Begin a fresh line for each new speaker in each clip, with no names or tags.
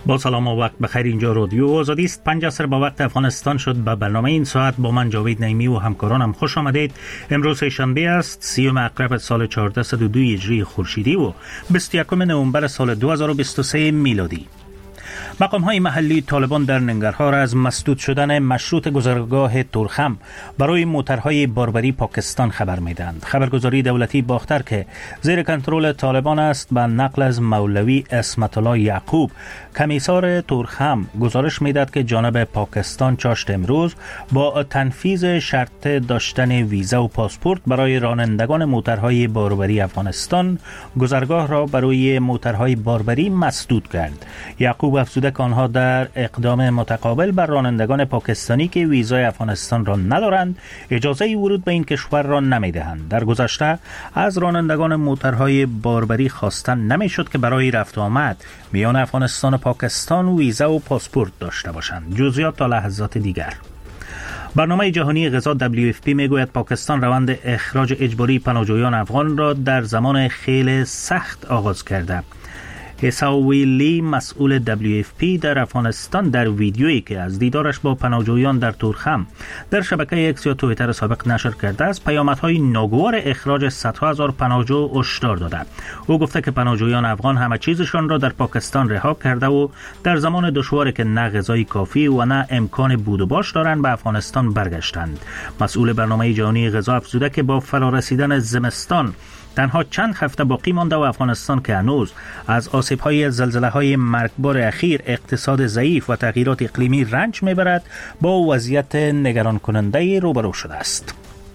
با سلام و وقت بخیر. اینجا رادیو آزادی است. 5 عصر با وقت افغانستان شد. به برنامه این ساعت با من جاوید نعیمی و همکارانم خوش آمدید. امروز شنبه است، 30 اکرب سال 1402 هجری خورشیدی و 21 نوامبر سال 2023 میلادی. مقام‌های محلی طالبان در ننگرهار از مسدود شدن مشروط گذرگاه تورخم برای موترهای باربری پاکستان خبر می‌دهند. خبرگزاری دولتی باختر که زیر کنترل طالبان است به نقل از مولوی عصمت الله یعقوب کمیسار تورخم گزارش می‌دهد که جانب پاکستان چاشت امروز با تنفیذ شرط داشتن ویزا و پاسپورت برای رانندگان موترهای باربری افغانستان گذرگاه را برای موترهای باربری مسدود کرد. یعقوب افزوده که آنها در اقدام متقابل بر رانندگان پاکستانی که ویزای افغانستان را ندارند اجازه ورود به این کشور را نمیدهند. در گذشته از رانندگان موترهای باربری خواستن نمیشد که برای رفت و آمد میان افغانستان و پاکستان ویزا و پاسپورت داشته باشند. جزئیات تا لحظات دیگر. برنامه جهانی غذا WFP میگوید پاکستان روند اخراج اجباری پناهجویان افغان را در زمان خیلی سخت آغاز کرده. اساویلی مسئول WFP در افغانستان در ویدیویی که از دیدارش با پناهجویان در تورخم در شبکه اکس یا توییتر سابق نشر کرده است پیامدهای ناگوار اخراج صدها هزار پناهجو هشدار داده. او گفته که پناهجویان افغان همه چیزشان را در پاکستان رها کرده و در زمان دشواری که نه غذای کافی و نه امکان بود و باش دارند به افغانستان برگشتند. مسئول برنامه جهانی غذا افزوده که با فرارسیدن زمستان تنها چند هفته باقی مانده و افغانستان که هنوز از آسیب‌های زلزله‌های مرگبار اخیر، اقتصاد ضعیف و تغییرات اقلیمی رنج می‌برد، با وضعیت نگران کننده روبرو شده است.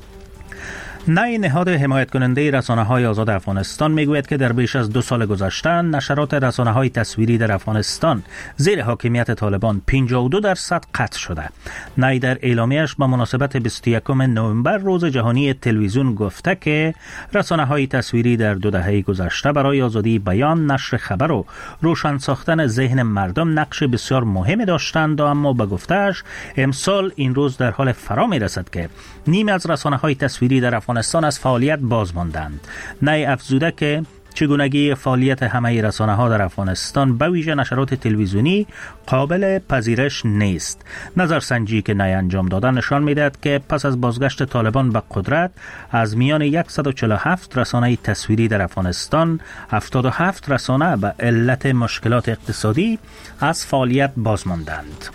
نهاد حمایت کننده رسانه‌های آزاد افغانستان میگوید که در بیش از 2 سال گذشته نشرات رسانه‌های تصویری در افغانستان زیر حاکمیت طالبان 52% قطع شده. نای در اعلامیه‌اش به مناسبت 21 نوامبر روز جهانی تلویزیون گفته که رسانه‌های تصویری در 2 دهه گذشته برای آزادی بیان، نشر خبر و روشن ساختن ذهن مردم نقش بسیار مهمی داشتند، اما به گفته‌اش امسال این روز در حال فرا میرسد که نیم از رسانه‌های تصویری در افغانستان از فعالیت باز ماندند. نای افزوده که چگونگی فعالیت همه رسانه‌ها در افغانستان به ویژه نشرات تلویزیونی قابل پذیرش نیست. نظرسنجی که نای انجام داده نشان می‌دهد که پس از بازگشت طالبان به قدرت از میان 147 رسانه تصویری در افغانستان 77 رسانه به علت مشکلات اقتصادی از فعالیت باز ماندند.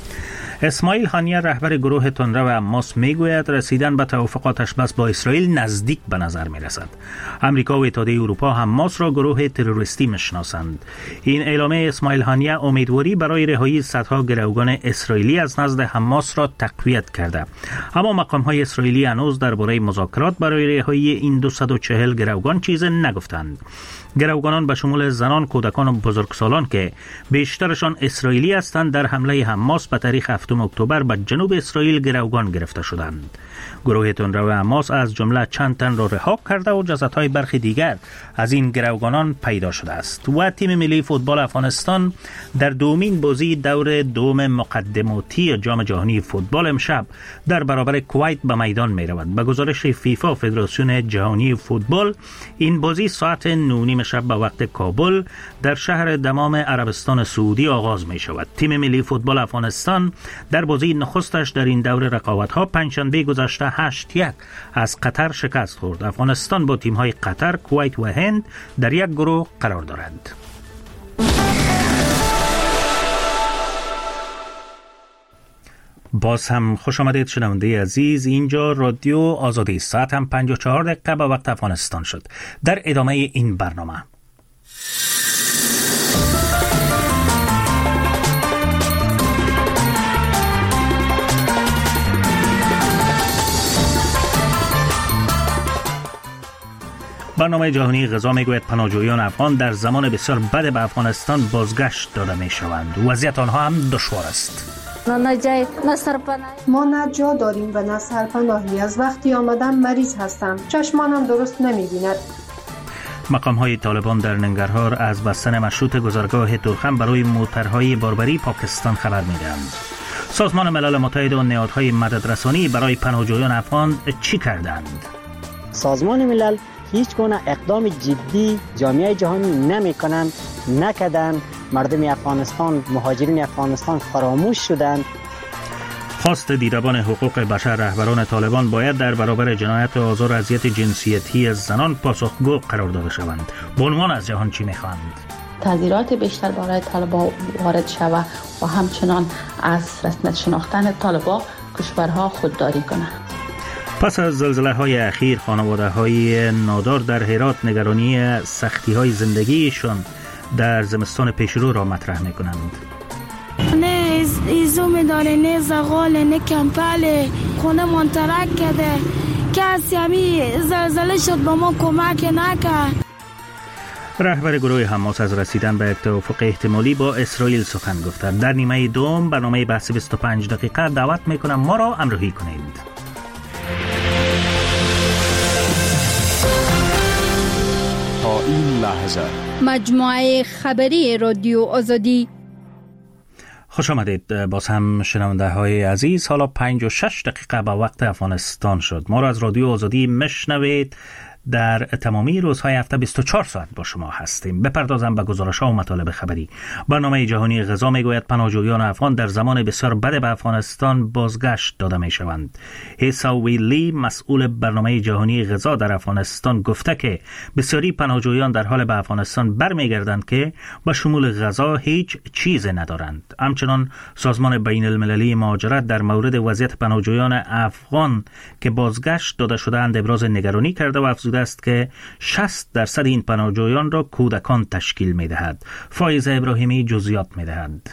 اسماعیل هانیه رهبر گروه تندرو حماس میگوید رسیدن به توافق آتش‌بس با اسرائیل نزدیک به نظر میرسد. امریکا و اتحادیه اروپا حماس را گروه تروریستی میشناسند. این اعلامیه اسماعیل هانیه امیدواری برای رهایی صدها گروگان اسرائیلی از نزد حماس را تقویت کرده. اما مقام‌های اسرائیلی هنوز درباره مذاکرات برای رهایی این 240 گروگان چیزی نگفتند. گروگانان به شمول زنان، کودکان و بزرگسالان که بیشترشان اسرائیلی هستند در حمله حماس به تاریخ 7 اکتبر به جنوب اسرائیل گروگان گرفته شدند. گروه تندرو حماس از جمله چند تن را رها کرده و جسدهای برخی دیگر از این گروگانان پیدا شده است. و تیم ملی فوتبال افغانستان در دومین بازی دور دوم مقدماتی جام جهانی فوتبال امشب در برابر کویت به میدان می رود. به گزارش فیفا فدراسیون جهانی فوتبال این بازی ساعت 9:30 شب به وقت کابل در شهر دمام عربستان سعودی آغاز می شود. تیم ملی فوتبال افغانستان در بازی نخستش در این دور رقابت‌ها پنجشنبه گذشته 8-1 از قطر شکست خورد. افغانستان با تیم‌های قطر، کویت و هند در یک گروه قرار دارند. باز هم خوش آمدید شنونده عزیز. اینجا رادیو آزادی. ساعت هم 54 دقیقه به وقت افغانستان شد. در ادامه این برنامه برنامه جهانی غذا میگوید پناهجویان افغان در زمان بسیار بد به افغانستان بازگشت داده می شوند. وضعیت آنها هم دشوار است.
ما نه جا داریم و نه سرپناهی. از وقتی آمدم مریض هستم. چشمانم درست نمی بیند.
مقام‌های طالبان در ننگرهار از بستن مشروط گذرگاه تورخم برای موترهای باربری پاکستان خبر می‌دهند. سازمان ملل متحد و نهادهای مددرسانی برای پناهجویان افغان چی کردند؟
سازمان ملل هیچ گونه اقدام جدی جامعه جهانی نکردند مردم افغانستان، مهاجرین افغانستان فراموش شدند.
خواست دیدبان حقوق بشر رهبران طالبان باید در برابر جنایت و آزار و اذیت جنسیتی زنان پاسخگو قرار داده شوند. به عنوان از جهان چی می‌خواهند؟
تغییرات بیشتر برای طالبان وارد شود و همچنان از رسمیت شناختن طالبان کشورها خودداری کنند.
پس از زلزله‌های اخیر خانواده‌های نادار در هرات نگرانی سختی‌های زندگیشان در زمستان پیشرو را مطرح می‌کنند.
نه ایزوم داره، نه زغال، نه کمپل، خونه منترک کرده. کسی همی زلزله شد با ما کمک نکرد.
رهبر گروه حماس از رسیدن به توافق احتمالی با اسرائیل سخن گفت. در نیمه دوم برنامه بحث 25 دقیقه دعوت میکنم ما را همراهی کنید.
تا این لحظه
مجموعه خبری رادیو آزادی.
خوش آمدید باز هم شنونده های عزیز. حالا 5:06 به وقت افغانستان شد. ما را از رادیو آزادی مشنوید. در تمامی روزهای هفته 24 ساعت با شما هستیم. بپردازم به گزارش‌ها و مطالب خبری. برنامه جهانی غذا میگوید پناهجویان افغان در زمان بسیار بد به افغانستان بازگشت داده میشوند. هیساوی لی مسئول برنامه جهانی غذا در افغانستان گفته که بسیاری پناهجویان در حال به افغانستان برمیگردند که به شمول غذا هیچ چیز ندارند. همچنان سازمان بین المللی مهاجرت در مورد وضعیت پناهجویان افغان که بازگشت داده شده‌اند ابراز نگرانی کرده و افزوده است که 60% این پناهجویان را کودکان تشکیل می‌دهد. فایزه ابراهیمی جزئیات می‌دهد.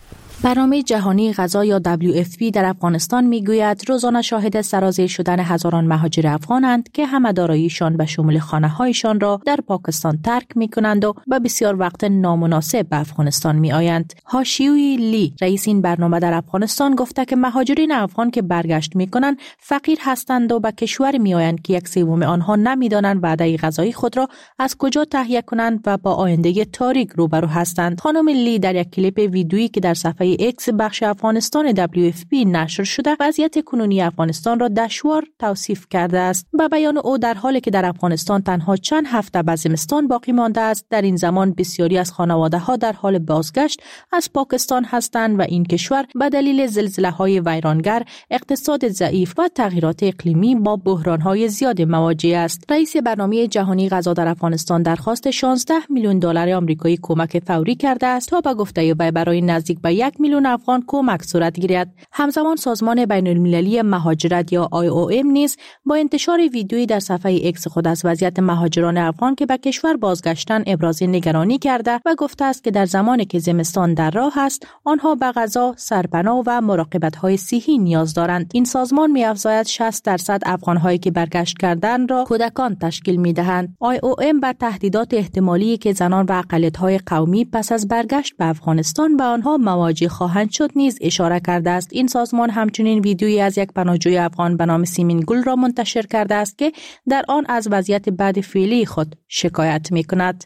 برنامه جهانی غذا یا WFP در افغانستان میگوید روزانه شاهد سرازیر شدن هزاران مهاجر افغانند که همه داراییشان به شمول خانه‌هایشان را در پاکستان ترک می‌کنند و به بسیار وقت نامناسب به افغانستان می‌آیند. هاشیوی لی رئیس این برنامه در افغانستان گفته که مهاجرین افغان که برگشت می‌کنند فقیر هستند و به کشور می‌آیند که 1/3 آنها نمی‌دانند وعده غذایی خود را از کجا تهیه کنند و با آینده تاریک روبرو هستند. خانم لی در یک کلیپ ویدیویی که در صفحه اکس بخش افغانستان WFP نشر شده وضعیت کنونی افغانستان را دشوار توصیف کرده است. به بیان او در حالی که در افغانستان تنها چند هفته به زمستان باقی مانده است، در این زمان بسیاری از خانواده‌ها در حال بازگشت از پاکستان هستند و این کشور به دلیل زلزله‌های ویرانگر، اقتصاد ضعیف و تغییرات اقلیمی با بحران‌های زیاد مواجه است. رئیس برنامه جهانی غذا در افغانستان درخواست 16 میلیون دلار آمریکایی کمک فوری کرده است تا به گفته او برای نزدیک به 1 میلیون افغان کمک صورت گیرد. همزمان سازمان بین المللی مهاجرت یا IOM نیز با انتشار ویدیویی در صفحه اکس خود از وضعیت مهاجران افغان که به کشور بازگشتن ابراز نگرانی کرده و گفته است که در زمانی که زمستان در راه است آنها به غذا، سرپناه و مراقبت‌های صحی نیاز دارند. این سازمان می‌افزاید 60% افغان‌هایی که برگشت کردند را کودکان تشکیل می‌دهند. IOM بر تهدیدات احتمالی که زنان و اقلیت‌های قومی پس از برگشت به افغانستان به آنها مواجه خواهند شد نیز اشاره کرده است. این سازمان همچنین ویدیویی از یک پناهجوی افغان به نام سیمین گل را منتشر کرده است که در آن از وضعیت بد فعلی خود شکایت می‌کند.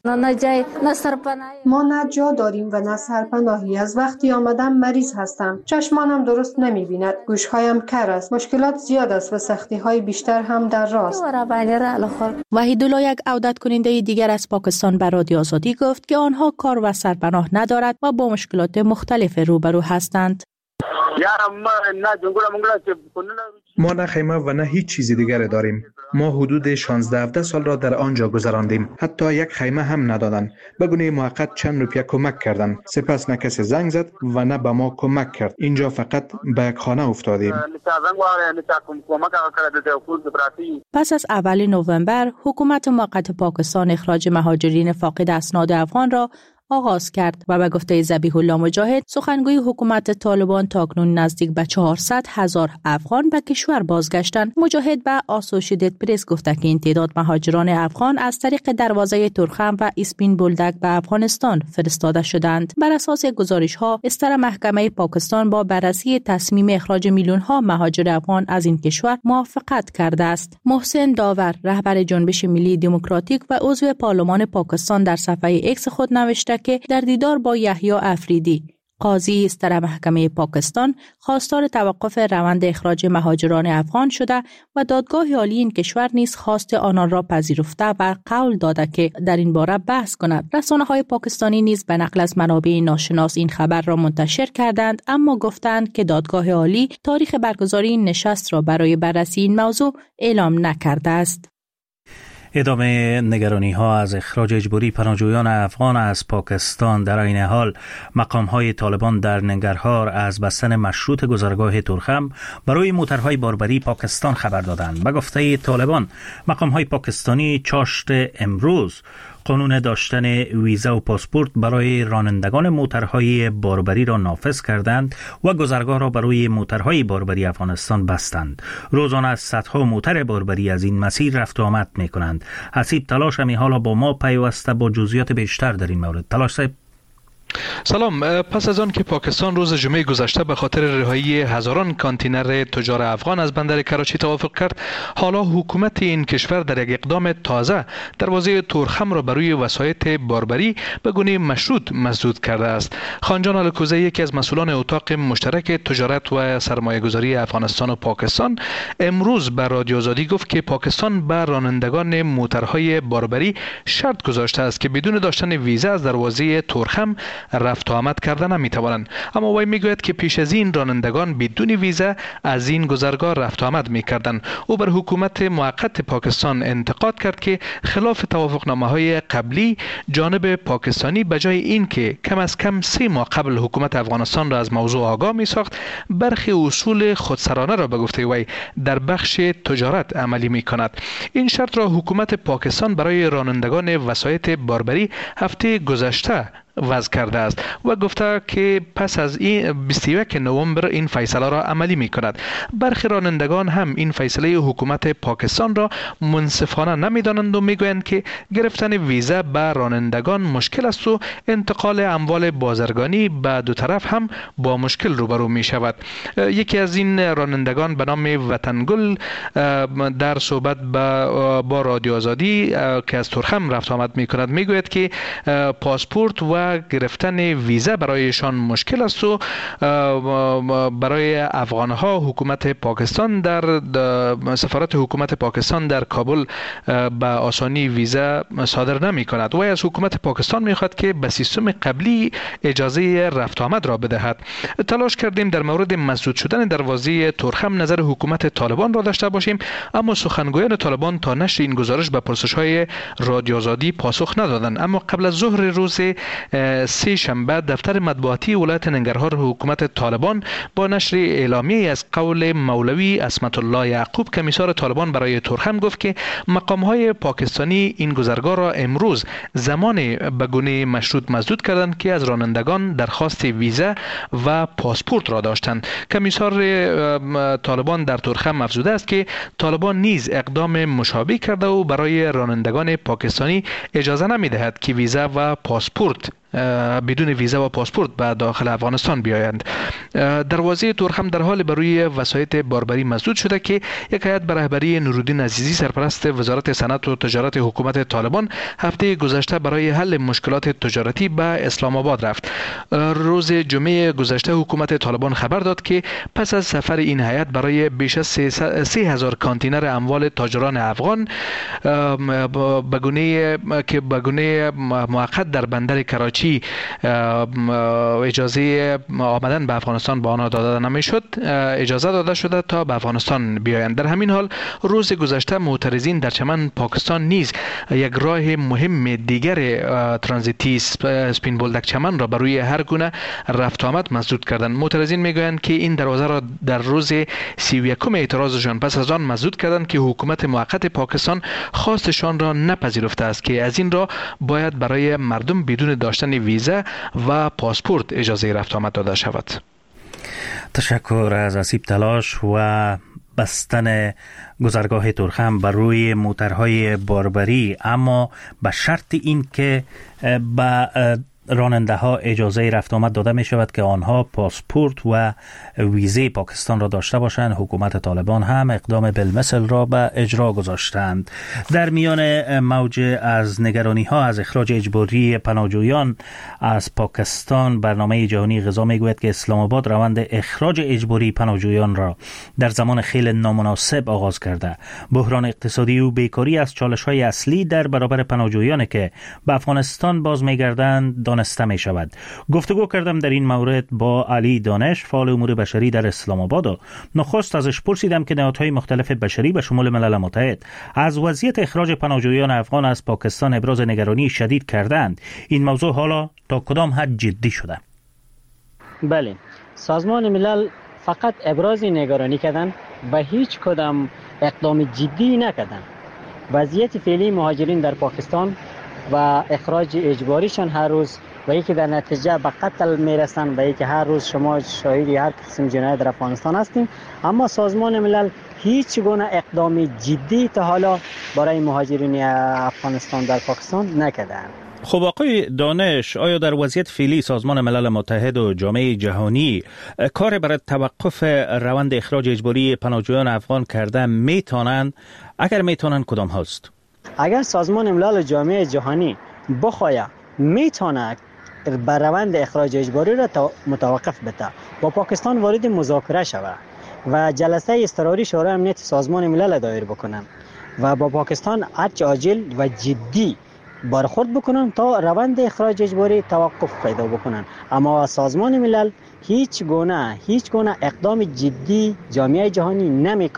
ما نه جا داریم و نه سرپناهی. از وقتی آمدم مریض هستم. چشمانم درست نمی‌بیند. گوش‌هایم کر است. مشکلات زیاد است و سختی‌های بیشتر هم در راه است.
وحیدالله یک عودت کننده دیگر از پاکستان به رادیو آزادی گفت که آنها کار و سرپناه ندارد و با مشکلات مختلف روبرو هستند.
ما نه خیمه و نه هیچ چیز دیگر داریم. ما حدود 16-17 سال را در آنجا گذراندیم. حتی یک خیمه هم ندادند. به گونه موقت چند روپیه کمک کردند. سپس نه کسی زنگ زد و نه به ما کمک کرد. اینجا فقط به یک خانه افتادیم.
پس از اول نوامبر حکومت موقت پاکستان اخراج مهاجرین فاقد اسناد افغان را آغاز کرد و به گفته ذبیح الله مجاهد سخنگوی حکومت طالبان تاکنون نزدیک به 400,000 افغان به کشور بازگشتند. مجاهد به اسوسییتد پرس گفته که این تعداد مهاجران افغان از طریق دروازه ترخم و اسپین بولدک به افغانستان فرستاده شدند. بر اساس گزارش‌ها استر محکمه پاکستان با بررسی تصمیم اخراج میلیون‌ها مهاجر افغان از این کشور موافقت کرده است. محسن داور رهبر جنبش ملی دموکراتیک و عضو پارلمان پاکستان در صفحه اکس خود نوشته که در دیدار با یحیی افریدی قاضی ستر محکمه پاکستان خواستار توقف روند اخراج مهاجران افغان شده و دادگاه عالی این کشور نیز خواست آنان را پذیرفته و قول داده که در این باره بحث کند. رسانه‌های پاکستانی نیز به نقل از منابع ناشناس این خبر را منتشر کردند، اما گفتند که دادگاه عالی تاریخ برگزاری این نشست را برای بررسی این موضوع اعلام نکرده است.
ادامه نگرانی ها از اخراج اجباری پناهجویان افغان از پاکستان. در این حال مقام های طالبان در ننگرهار از بستن مشروط گذرگاه تورخم برای موترهای باربری پاکستان خبر دادند. به گفته طالبان مقام های پاکستانی چاشت امروز قانون داشتن ویزا و پاسپورت برای رانندگان موترهای باربری را نافذ کردند و گذرگاه را برای موترهای باربری افغانستان بستند. روزانه از صدها موتر باربری از این مسیر رفت و آمد می کنند. حسیب تلاش همی حالا با ما پیوسته با جزئیات بیشتر در این مورد. تلاش صاحب.
سلام. پس از آن که پاکستان روز جمعه گذشته به خاطر رهایی هزاران کانتینر تجار افغان از بندر کراچی توافق کرد، حالا حکومت این کشور در یک اقدام تازه دروازه تورخم را برای وسایط باربری به گونه مشروط مسدود کرده است. خانجان الکوزی، یکی از مسئولان اتاق مشترک تجارت و سرمایه‌گذاری افغانستان و پاکستان، امروز به رادیو آزادی گفت که پاکستان به رانندگان موترهای باربری شرط گذاشته است که بدون داشتن ویزا از دروازه تورخم رفت و آمد کردن نمیتوانند. اما وی میگوید که پیش از این رانندگان بدون ویزا از این گذرگاه رفت و آمد میکردند. او بر حکومت موقت پاکستان انتقاد کرد که خلاف توافقنامه‌های قبلی جانب پاکستانی بجای این که کم از کم 3 ماه قبل حکومت افغانستان را از موضوع آگاه میساخت، برخی اصول خودسرانه را به گفته وی در بخش تجارت عملی میکند. این شرط را حکومت پاکستان برای رانندگان وسایط باربری هفته گذشته وضع کرده است و گفته که پس از این 21 نوامبر این فیصله را عملی می کند. برخی رانندگان هم این فیصله حکومت پاکستان را منصفانه نمی دانند و می گویند که گرفتن ویزا به رانندگان مشکل است و انتقال اموال بازرگانی به دو طرف هم با مشکل روبرو می شود. یکی از این رانندگان به نام وطنگل در صحبت با رادیو آزادی که از تورخم رفت آمد می کند می گوید که پاسپورت و گرفتن ویزا برایشان مشکل است و برای افغانها حکومت پاکستان در سفارت حکومت پاکستان در کابل به آسانی ویزا صادر نمی کند و از حکومت پاکستان می خواهد که به سیستم قبلی اجازه رفت آمد را بدهد. تلاش کردیم در مورد مسدود شدن دروازه تورخم نظر حکومت طالبان را داشته باشیم، اما سخنگویان طالبان تا نشر این گزارش به پرسش‌های رادیو آزادی پاسخ ندادند. اما قبل از ظهر روز 3 شنبه دفتر مطبوعاتی ولایت ننگرهار حکومت طالبان با نشر اعلامیه از قول مولوی عصمت الله یعقوب کمیسار طالبان برای تورخم گفت که مقام‌های پاکستانی این گذرگاه را امروز زمان به گونه مشروط مسدود کردند که از رانندگان درخواست ویزا و پاسپورت را داشتند. کمیسار طالبان در تورخم افزوده است که طالبان نیز اقدام مشابه کرده و برای رانندگان پاکستانی اجازه نمی‌دهد که ویزا و پاسپورت بدون ویزا و پاسپورت به داخل افغانستان بیایند. دروازه تورخم در حال بروی وسایط باربری مسدود شده که یک هیئت به رهبری نورالدین عزیزی سرپرست وزارت صنعت و تجارت حکومت طالبان هفته گذشته برای حل مشکلات تجارتی به اسلام آباد رفت. روز جمعه گذشته حکومت طالبان خبر داد که پس از سفر این هیئت برای بیش از 3000 کانتینر اموال تاجران افغان به گونه موقت در بندر کراچی اجازه آمدن به افغانستان به آنها داده نمیشد، اجازه داده شده تا به افغانستان بیایند. در همین حال روز گذشته معترضین در چمن پاکستان نیز یک راه مهم دیگر ترانزیتی سپین بولدک چمن را برای هر گونه رفت و آمد مسدود کردند. معترضین میگویند که این دروازه را در روز 31 اعتراضشان پس از آن مسدود کردند که حکومت موقت پاکستان خواستشان را نپذیرفته است که از این را باید برای مردم بدون داشتن ویزا و پاسپورت اجازه رفت آمد داده شود.
تشکر از حسیب تلاش. و بستن گذرگاه تورخم بر روی موترهای باربری، اما به شرط این که به راننده ها اجازه رفت آمد داده می شود که آنها پاسپورت و ویزه پاکستان را داشته باشند. حکومت طالبان هم اقدام بالمثل را به اجرا گذاشتند. در میان موج از نگرانی ها از اخراج اجباری پناهجویان از پاکستان، برنامه جهانی غذا می گوید که اسلام آباد روند اخراج اجباری پناهجویان را در زمان خیلی نامناسب آغاز کرده. بحران اقتصادی و بیکاری از چالش های اصلی در برابر پناهجویان که به افغانستان باز می گردند دانسته می شود. گفتگو کردم در این مورد با علی دانش، فعال امور بشری در اسلام آباد و نخست ازش پرسیدم که نهادهای مختلف بشری به شمول ملل متحد از وضعیت اخراج پناهجویان افغان از پاکستان ابراز نگرانی شدید کردند. این موضوع حالا تا کدام حد جدی شده؟
بله، سازمان ملل فقط ابراز نگرانی کردن و هیچ کدام اقدام جدی نکردن. وضعیت فعلی مهاجرین در پاکستان و اخراج اجباریشان هر روز و یکی در نتیجه به قتل میرسن و یکی هر روز شما شاهدی هر قسم جنایت در افغانستان هستیم، اما سازمان ملل هیچ گونه اقدام جدی تا حالا برای مهاجرین افغانستان در پاکستان نکردند.
خب آقای دانش، آیا در وضعیت فعلی سازمان ملل متحد و جامعه جهانی کار برای توقف روند اخراج اجباری پناهجویان افغان کرده میتونند؟ اگر میتونند کدام هست؟
اگر سازمان ملل و جامعه جهانی بخواهد میتونه بر روند اخراج اجباری را متوقف بده، با پاکستان وارد مذاکره شود و جلسه اضطراری شورای امنیت سازمان ملل دایر بکنن و با پاکستان هرچه عاجل و جدی برخورد بکنن تا روند اخراج اجباری توقف پیدا بکنن. اما سازمان ملل هیچ گونه اقدام جدی جامعه جهانی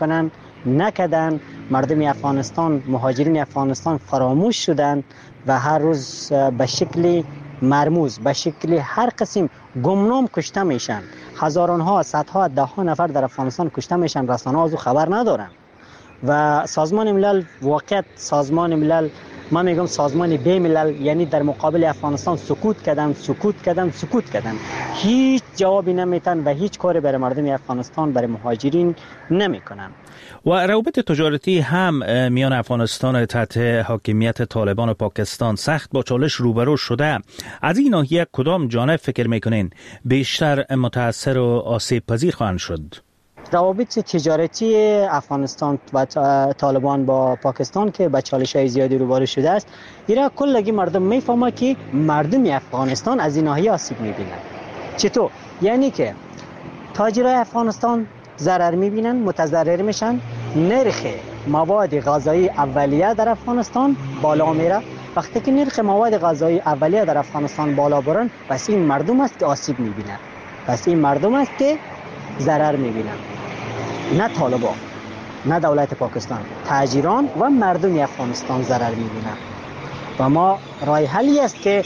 نکردن. مردم افغانستان، مهاجرین افغانستان فراموش شدند و هر روز به شکل مرموز، به شکل هر قسم گمنام کشته میشن. هزاران ها، صدها، ده ها نفر در افغانستان کشته میشن، رسانه‌ها از او خبر ندارن. و سازمان ملل واقعا سازمان ملل، من میگم سازمان بی ملل، یعنی در مقابل افغانستان سکوت کردن. هیچ جوابی نمیتن و هیچ کاری برای مردم افغانستان، برای مهاجرین نمیکنن.
و روابط تجارتی هم میان افغانستان تحت حاکمیت طالبان و پاکستان سخت با چالش روبرو شده. از این ناحیه کدام جانب فکر میکنین بیشتر متاثر و آسیب پذیر خواهند شد؟
روابط تجارتی افغانستان و طالبان با پاکستان که با چالش‌های زیادی روبرو شده است، ایرا کلگی مردم میفهمه که مردم افغانستان از این ناحیه آسیب میبینن. چطور؟ یعنی که تاجرای افغانستان ضرر میبینن، متضرر میشن، نرخ مواد غذایی اولیه در افغانستان بالا میره. وقتی که نرخ مواد غذایی اولیه در افغانستان بالا برن، پس این مردم است که آسیب میبینن، پس این مردم است که ضرر میبینن، نه طالبان، نه دولت پاکستان، تاجران و مردم افغانستان ضرر میبینن. و ما راه حلی است که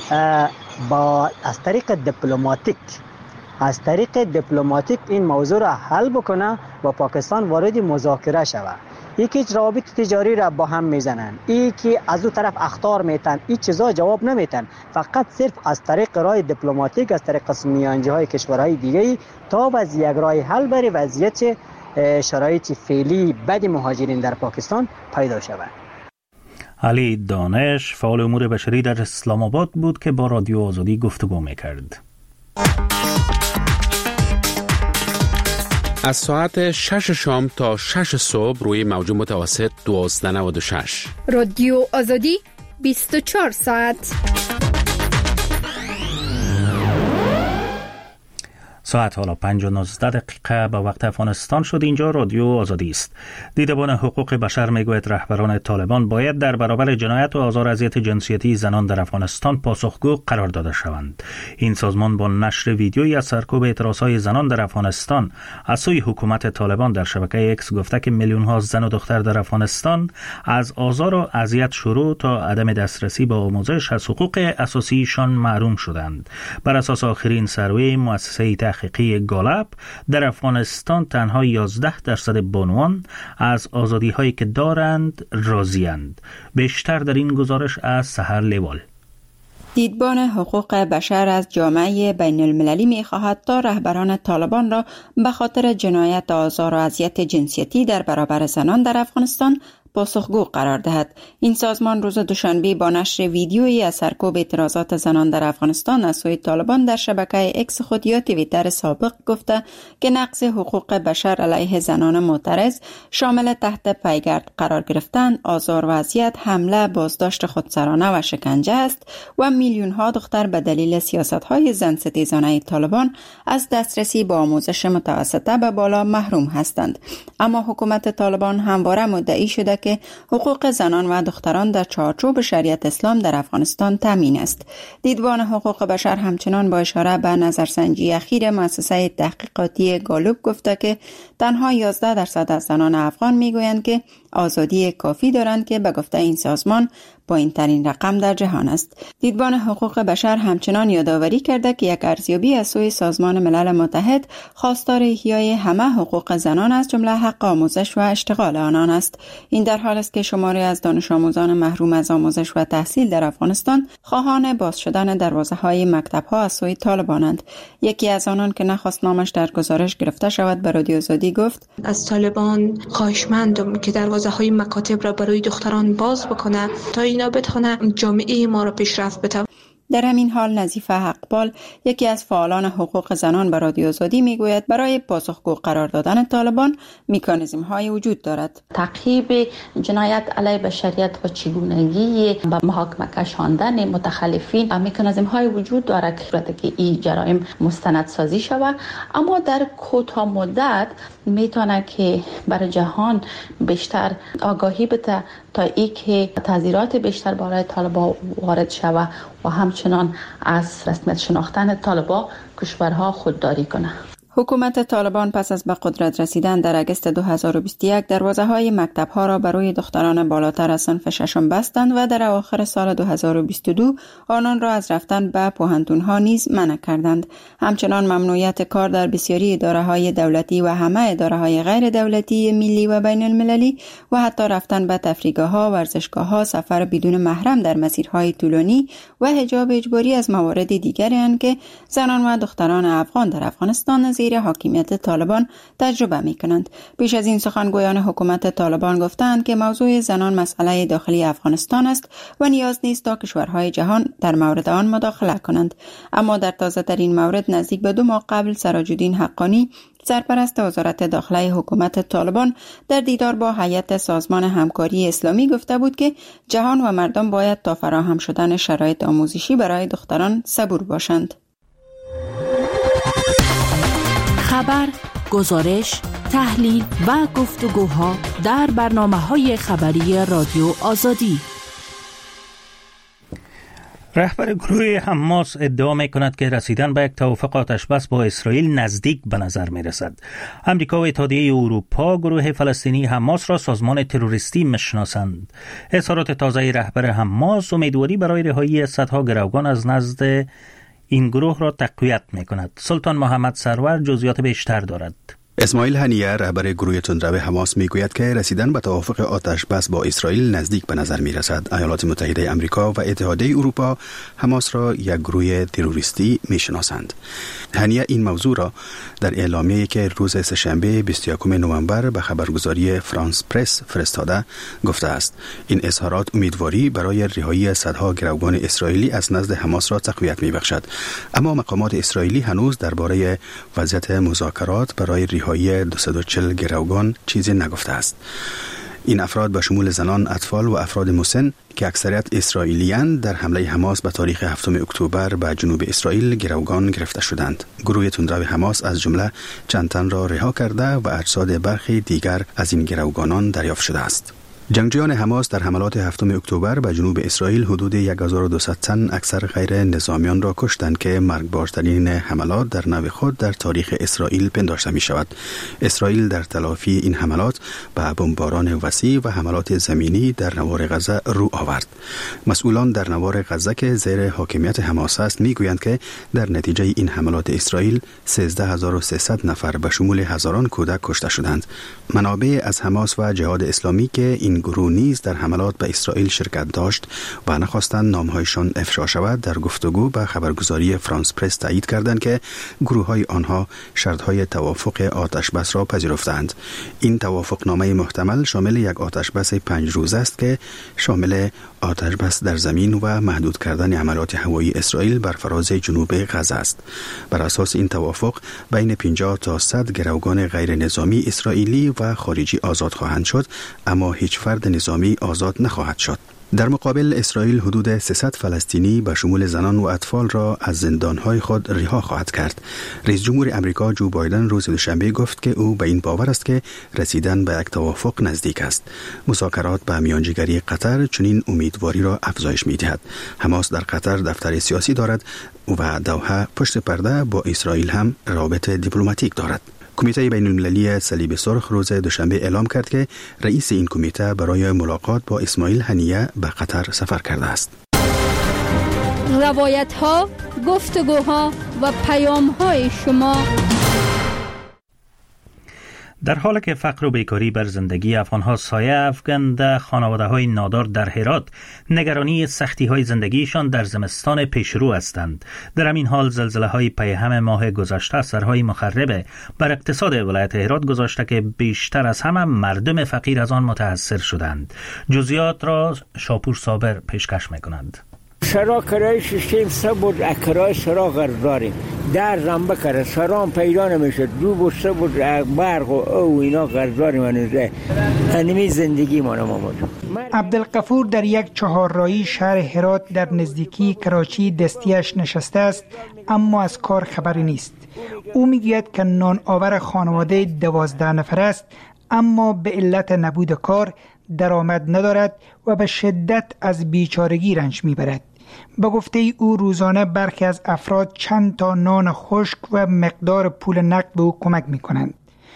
از طریق دیپلماتیک این موضوع را حل بکنه و پاکستان وارد مذاکره شود. یکی روابط تجاری را با هم میزنن، یکی از اون طرف اخطار میتن، این چیزا جواب نمیتن، فقط صرف از طریق راه دیپلماتیک، از طریق میانجی‌های کشورهای دیگه تا از یک راه حل برای وضعیت شرایط فعلی بد مهاجرین در پاکستان پیدا شود.
علی دانش، فعال امور بشری در اسلام آباد بود که با رادیو آزادی گفتگو میکرد.
از ساعت 6 شام تا 6 صبح روی موج متوسط 1296
رادیو آزادی 24 ساعت.
ساعت حالا 5:19 به وقت افغانستان شد. اینجا رادیو آزادی است. دیدبان حقوق بشر میگوید رهبران طالبان باید در برابر جنایت و آزار اذیت جنسیتی زنان در افغانستان پاسخگو قرار داده شوند. این سازمان با نشر ویدیویی از سرکوب اعتراضهای زنان در افغانستان از سوی حکومت طالبان در شبکه اکس گفته که میلیون‌ها زن و دختر در افغانستان از آزار و اذیت شروع تا عدم دسترسی به آموزش از حقوق اساسیشان محروم شدند. بر اساس آخرین سروی مؤسسه تحقیقی گالاب در افغانستان تنها 11% بانوان از آزادی‌هایی که دارند راضی‌اند. بیشتر در این گزارش از سحر لیوال.
دیدبان حقوق بشر از جامعه بین المللی می خواهد تا رهبران طالبان را به خاطر جنایت آزار و اذیت جنسیتی در برابر زنان در افغانستان پاسخگو قرار دهد. این سازمان روز دوشنبه با نشر ویدیویی از سرکوب اعتراضات زنان در افغانستان از سوی طالبان در شبکه اکس خود یا توییتر سابق گفته که نقض حقوق بشر علیه زنان معترض شامل تحت پیگرد قرار گرفتن، آزار و اذیت، حمله، بازداشت خودسرانه و شکنجه است و میلیون ها دختر به دلیل سیاست‌های زن ستیزانه طالبان از دسترسی به آموزش متوسطه به بالا محروم هستند. اما حکومت طالبان همواره مدعی شده که حقوق زنان و دختران در چارچوب شریعت اسلام در افغانستان تامین است. دیدبان حقوق بشر همچنان با اشاره به نظرسنجی اخیر مؤسسه تحقیقاتی گالوب گفته که تنها 11% از زنان افغان میگویند که آزادی کافی دارند که به گفته این سازمان پایین‌ترین رقم در جهان است. دیدبان حقوق بشر همچنان یادآوری کرده که یک ارزیابی از سوی سازمان ملل متحد خواستار احیای همه حقوق زنان از جمله حق آموزش و اشتغال آنان است. این در حال است که شماری از دانش آموزان محروم از آموزش و تحصیل در افغانستان خواهان باز شدن دروازه‌های مکتب‌ها از سوی طالبانند. یکی از آنان که نخواست نامش در گزارش گرفته شود به رادیو آزادی گفت:
از طالبان خواهشمندم که دروازه‌های مکاتب را برای دختران باز بکنه تا اینا بتونه جامعه ما را پیشرفت بده.
در همین حال نظیفه حقبال، یکی از فعالان حقوق زنان به رادیو آزادی میگوید برای پاسخگو قرار دادن طالبان مکانیزم‌های وجود دارد.
تعقیب جنایت علیه بشریت و چگونگی به محاکمه کشاندن متخلفین مکانیزم‌های وجود دارد که این جرایم مستندسازی شود، اما در کوتاه مدت میتونه که برای جهان بیشتر آگاهی بده تا اینکه تحذیرات بیشتر برای طالبان وارد شود و همچنان از رسمیت شناختن طالبان کشورها خودداری کنه.
حکومت طالبان پس از به قدرت رسیدن در اگست 2021 دروازه‌های مکتب‌ها را برای دختران بالاتر از صنف ششم بستند و در اواخر سال 2022 آنان را از رفتن به پوهنتون‌ها نیز منع کردند. همچنان ممنوعیت کار در بسیاری اداره‌های دولتی و همه اداره‌های غیر دولتی ملی و بین المللی و حتی رفتن به تفریحگاه‌ها، ورزشگاه‌ها، سفر بدون محرم در مسیرهای طولانی و حجاب اجباری از موارد دیگری اند که زنان و دختران افغان در افغانستان زیر حاکمیت طالبان تجربه می کنند. بیش از این سخنگویان حکومت طالبان گفتند که موضوع زنان مسئله داخلی افغانستان است و نیاز نیست تا کشورهای جهان در مورد آن مداخله کنند. اما در تازه ترین مورد نزدیک به 2 ماه قبل سراج‌الدین حقانی سرپرست وزارت داخله حکومت طالبان در دیدار با هیئت سازمان همکاری اسلامی گفته بود که جهان و مردم باید تا فراهم شدن شرایط آموزشی برای دختران صبور باشند.
خبر، گزارش، تحلیل و گفتگوها در برنامه‌های خبری رادیو آزادی.
رهبر گروه حماس ادعا می‌کند که رسیدن به یک توافق آتش‌بس با اسرائیل نزدیک به نظر می‌رسد. آمریکا و اتحادیه اروپا گروه فلسطینی حماس را سازمان تروریستی می‌شناسند. اظهارات تازه رهبر حماس امیدواری برای رهایی صدها گروگان از نزد این گروه را تقویت می‌کند. سلطان محمد سرور جزئیات بیشتر دارد.
اسماعیل هنیه رهبر گروه تندرو حماس میگوید که رسیدن به توافق آتش بس با اسرائیل نزدیک به نظر می رسد. ایالات متحده آمریکا و اتحادیه اروپا حماس را یک گروه تروریستی می شناسند. هنیه این موضوع را در اعلامیه‌ای که روز سه‌شنبه 21 نوامبر به خبرگزاری فرانس پرس فرستاده گفته است. این اظهارات امیدواری برای رهایی صدها گروگان اسرائیلی از نزد حماس را تقویت می بخشد. اما مقامات اسرائیلی هنوز درباره وضعیت مذاکرات برای رهایی 240 گروگان چیزی نگفته است. این افراد به شمول زنان، اطفال و افراد مسن که اکثریت اسرائیلیان در حمله حماس به تاریخ 7 اکتبر به جنوب اسرائیل گروگان گرفته شدند. گروه تندرو حماس از جمله چند تن را رها کرده و اجساد برخی دیگر از این گروگانان دریافت شده است. جنگجویان حماس در حملات 7 اکتبر به جنوب اسرائیل حدود 1200 تن اکثر غیر نظامیان را کشتند که مرگبارترین حملات در نوع خود در تاریخ اسرائیل پنداشته می شود. اسرائیل در تلافی این حملات به بمباران وسیع و حملات زمینی در نوار غزه رو آورد. مسئولان در نوار غزه که زیر حاکمیت حماس است می گویند که در نتیجه این حملات اسرائیل 13300 نفر به شمول هزاران کودک کشته شدند. منابع از حماس و جهاد اسلامی که این گروه نیز در حملات به اسرائیل شرکت داشت و نخواستند نامهایشان افشا شود، در گفتگو به خبرگزاری فرانس پرس تایید کردند که گروه‌های آنها شرط‌های توافق آتشبس را پذیرفتند. این توافقنامه محتمل شامل یک آتشبس 5 روزه است که شامل آتشبس در زمین و محدود کردن حملات هوایی اسرائیل بر فراز جنوب غزه است. بر اساس این توافق بین 50 تا 100 گروگان غیر نظامی اسرائیلی و خارجی آزاد خواهند شد، اما هیچ فرد نظامی آزاد نخواهد شد. در مقابل اسرائیل حدود 300 فلسطینی به شمول زنان و اطفال را از زندانهای خود رها خواهد کرد. رئیس جمهور امریکا جو بایدن روز دوشنبه گفت که او به این باور است که رسیدن به یک توافق نزدیک است. مذاکرات به میانجیگری قطر چنین امیدواری را افزایش می‌دهد. حماس در قطر دفتر سیاسی دارد و دوحه پشت پرده با اسرائیل هم روابط دیپلماتیک دارد. کمیته بین المللی صلیب سرخ روز دوشنبه اعلام کرد که رئیس این کمیته برای ملاقات با اسماعیل هنیه به قطر سفر کرده است.
روایت ها، گفتگوها و پیام های شما.
در حالی که فقر و بیکاری بر زندگی افغان‌ها سایه افکنده، خانواده‌های نادار در هرات نگرانی سختی‌های زندگیشان در زمستان پیشرو هستند. در همین حال زلزله‌های پیهم ماه گذشته اثرهای مخرب بر اقتصاد ولایت هرات گذاشته که بیشتر از همه مردم فقیر از آن متأثر شدند. جزئیات را شاپور صابر پیشکش می‌کنند.
سرا کرای سیستم سبود کرای سرا قرض داریم در زنبه کرد سرام پیدا نمیشد دو بسته بود برق و او اینا قرض داریم انمی زندگی ما نمامد.
عبدالغفور در یک چهارراهی شهر هرات در نزدیکی کراچی دستیش نشسته است، اما از کار خبری نیست. او میگوید که نان آور خانواده 12 نفر است، اما به علت نبود کار درآمد ندارد و به شدت از بیچارگی رنج میبرد. به گفته او روزانه برخی از افراد چند تا نان خشک و مقدار پول نقد به او کمک میکنند.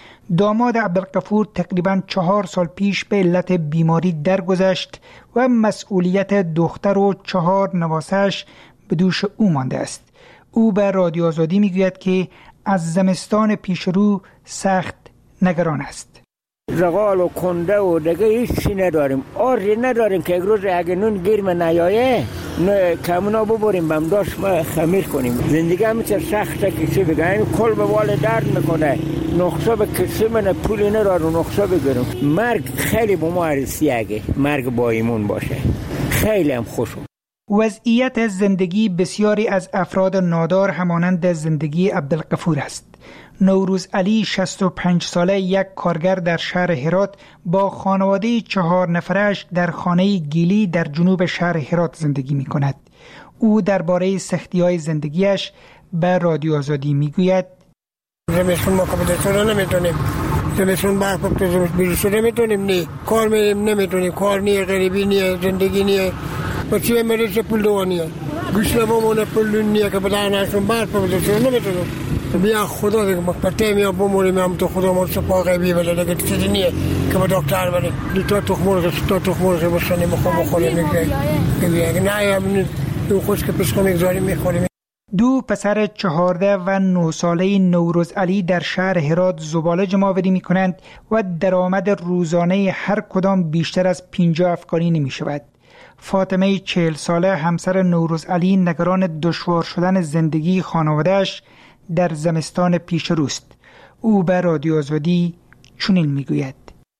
داماد عبدالغفور تقریباً 4 سال پیش به علت بیماری درگذشت و مسئولیت دختر و 4 نواسه‌اش به دوش او مانده است. او به رادیو آزادی میگوید که از زمستان پیشرو سخت نگران است.
زغال و کنده و دیگه هیچی نداریم، آردی نداریم که یک روز اگه نون گیرم نیایه کمونا ببریم بمداشت ما خمیر کنیم. زندگی همیشه سخته کسی بگه این کل به وال درد میکنه، نقصه به کسی منه پولی ندارم نقصه بگیرم. مرگ خیلی با ما عرصی اگه مرگ با ایمون باشه خیلی هم خوشم.
وضعیت زندگی بسیاری از افراد نادار همانند زندگی عبدالغفور است. نوروز علی 65 ساله یک کارگر در شهر هرات با خانواده 4 نفرش در خانه گیلی در جنوب شهر هرات زندگی می کند. او درباره سختی‌های زندگیش به رادیو آزادی می گوید:
زمستون ما کبودشون رو نمیتونیم، زمستون برف تو بیرشون نمیتونیم، نی کار میریم نمیتونیم، کار نیه، غریبی نیه، زندگی نیه، بچه مریض پول دوانیه، گوشت بامونه پول نیه که بدانشون برف کبودشون نمیتونیم. بیا خدا دیگه پته میا بمونیم هم تو خدا ما سپاه غیبی بده دیگه چیزی نیه که با دکتر بره تا تخمرغ بسنیم بخوریم میگه نه هم دو خوش که پسخو میگذاریم میخوریم.
دو پسر 14 و 9 ساله نوروز علی در شهر هرات زباله جمع‌آوری میکنند و درآمد روزانه هر کدام بیشتر از 50 افغانی نمی شود. فاطمه 40 ساله همسر نوروز علی نگران دشوار شدن زندگی خانواده‌اش در زمستان پیش روست. او به رادیو آزادی چنین میگوید: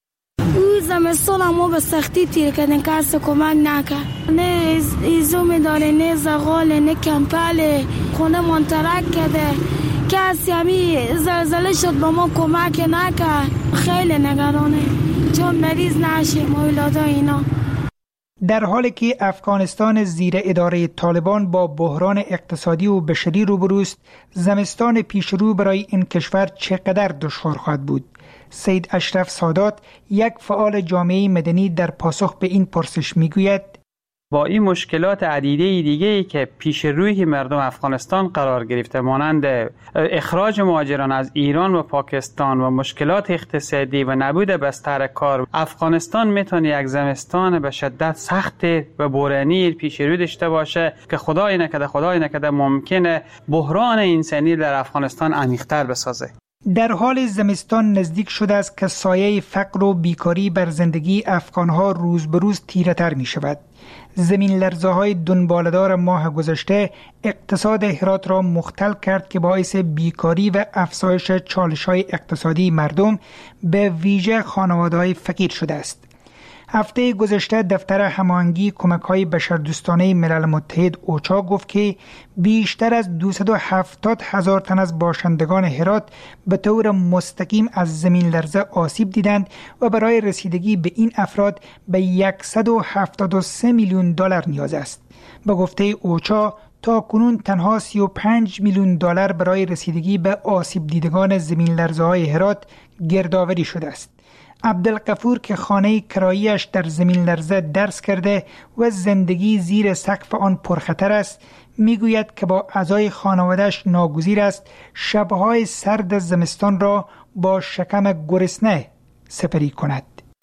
او زمستان ما به سختی تیر کردن، کس کمک نکرد، نه ایزوم داره، نه زغال، نه کمپل، خونه منترک کرده، کسی همی زلزله شد با ما کمک نکرد. خیلی نگرانه چون مریض نشیم اولادا اینا.
در حالی که افغانستان زیر اداره طالبان با بحران اقتصادی و بشری روبروست، زمستان پیشرو برای این کشور چقدر دشوار خواهد بود؟ سید اشرف سادات، یک فعال جامعه مدنی، در پاسخ به این پرسش میگوید:
با این مشکلات عدیده دیگه‌ای که پیش روی مردم افغانستان قرار گرفته، مانند اخراج مهاجران از ایران و پاکستان و مشکلات اقتصادی و نبود بستر کار، افغانستان میتونه یک زمستان به شدت سخت و بحرانی پیش رو داشته باشه که خدای نکرده ممکنه بحران انسانی در افغانستان عمیق‌تر بسازه.
در حال زمستان نزدیک شده است که سایه فقر و بیکاری بر زندگی افغانها روز به روز تیره تر می شود. زمین لرزه های دنباله‌دار ماه گذشته اقتصاد هرات را مختل کرد که باعث بیکاری و افزایش چالش های اقتصادی مردم به ویژه خانواده های فقیر شده است. هفته گذشته دفتر هماهنگی کمک‌های بشردوستانه ملل متحد اوچا گفت که بیشتر از 270,000 تن از باشندگان هرات به طور مستقیم از زمین لرزه آسیب دیدند و برای رسیدگی به این افراد به $173 میلیون نیاز است. به گفته اوچا تا کنون تنها $35 میلیون برای رسیدگی به آسیب دیدگان زمین لرزه های هرات گردآوری شده است. عبدالغفور که خانه کراییش در زمین لرزه درس کرده و زندگی زیر سقف آن پرخطر است، میگوید که با اعضای خانواده‌اش ناگزیر است شبهای سرد زمستان را با شکم گرسنه سپری کند.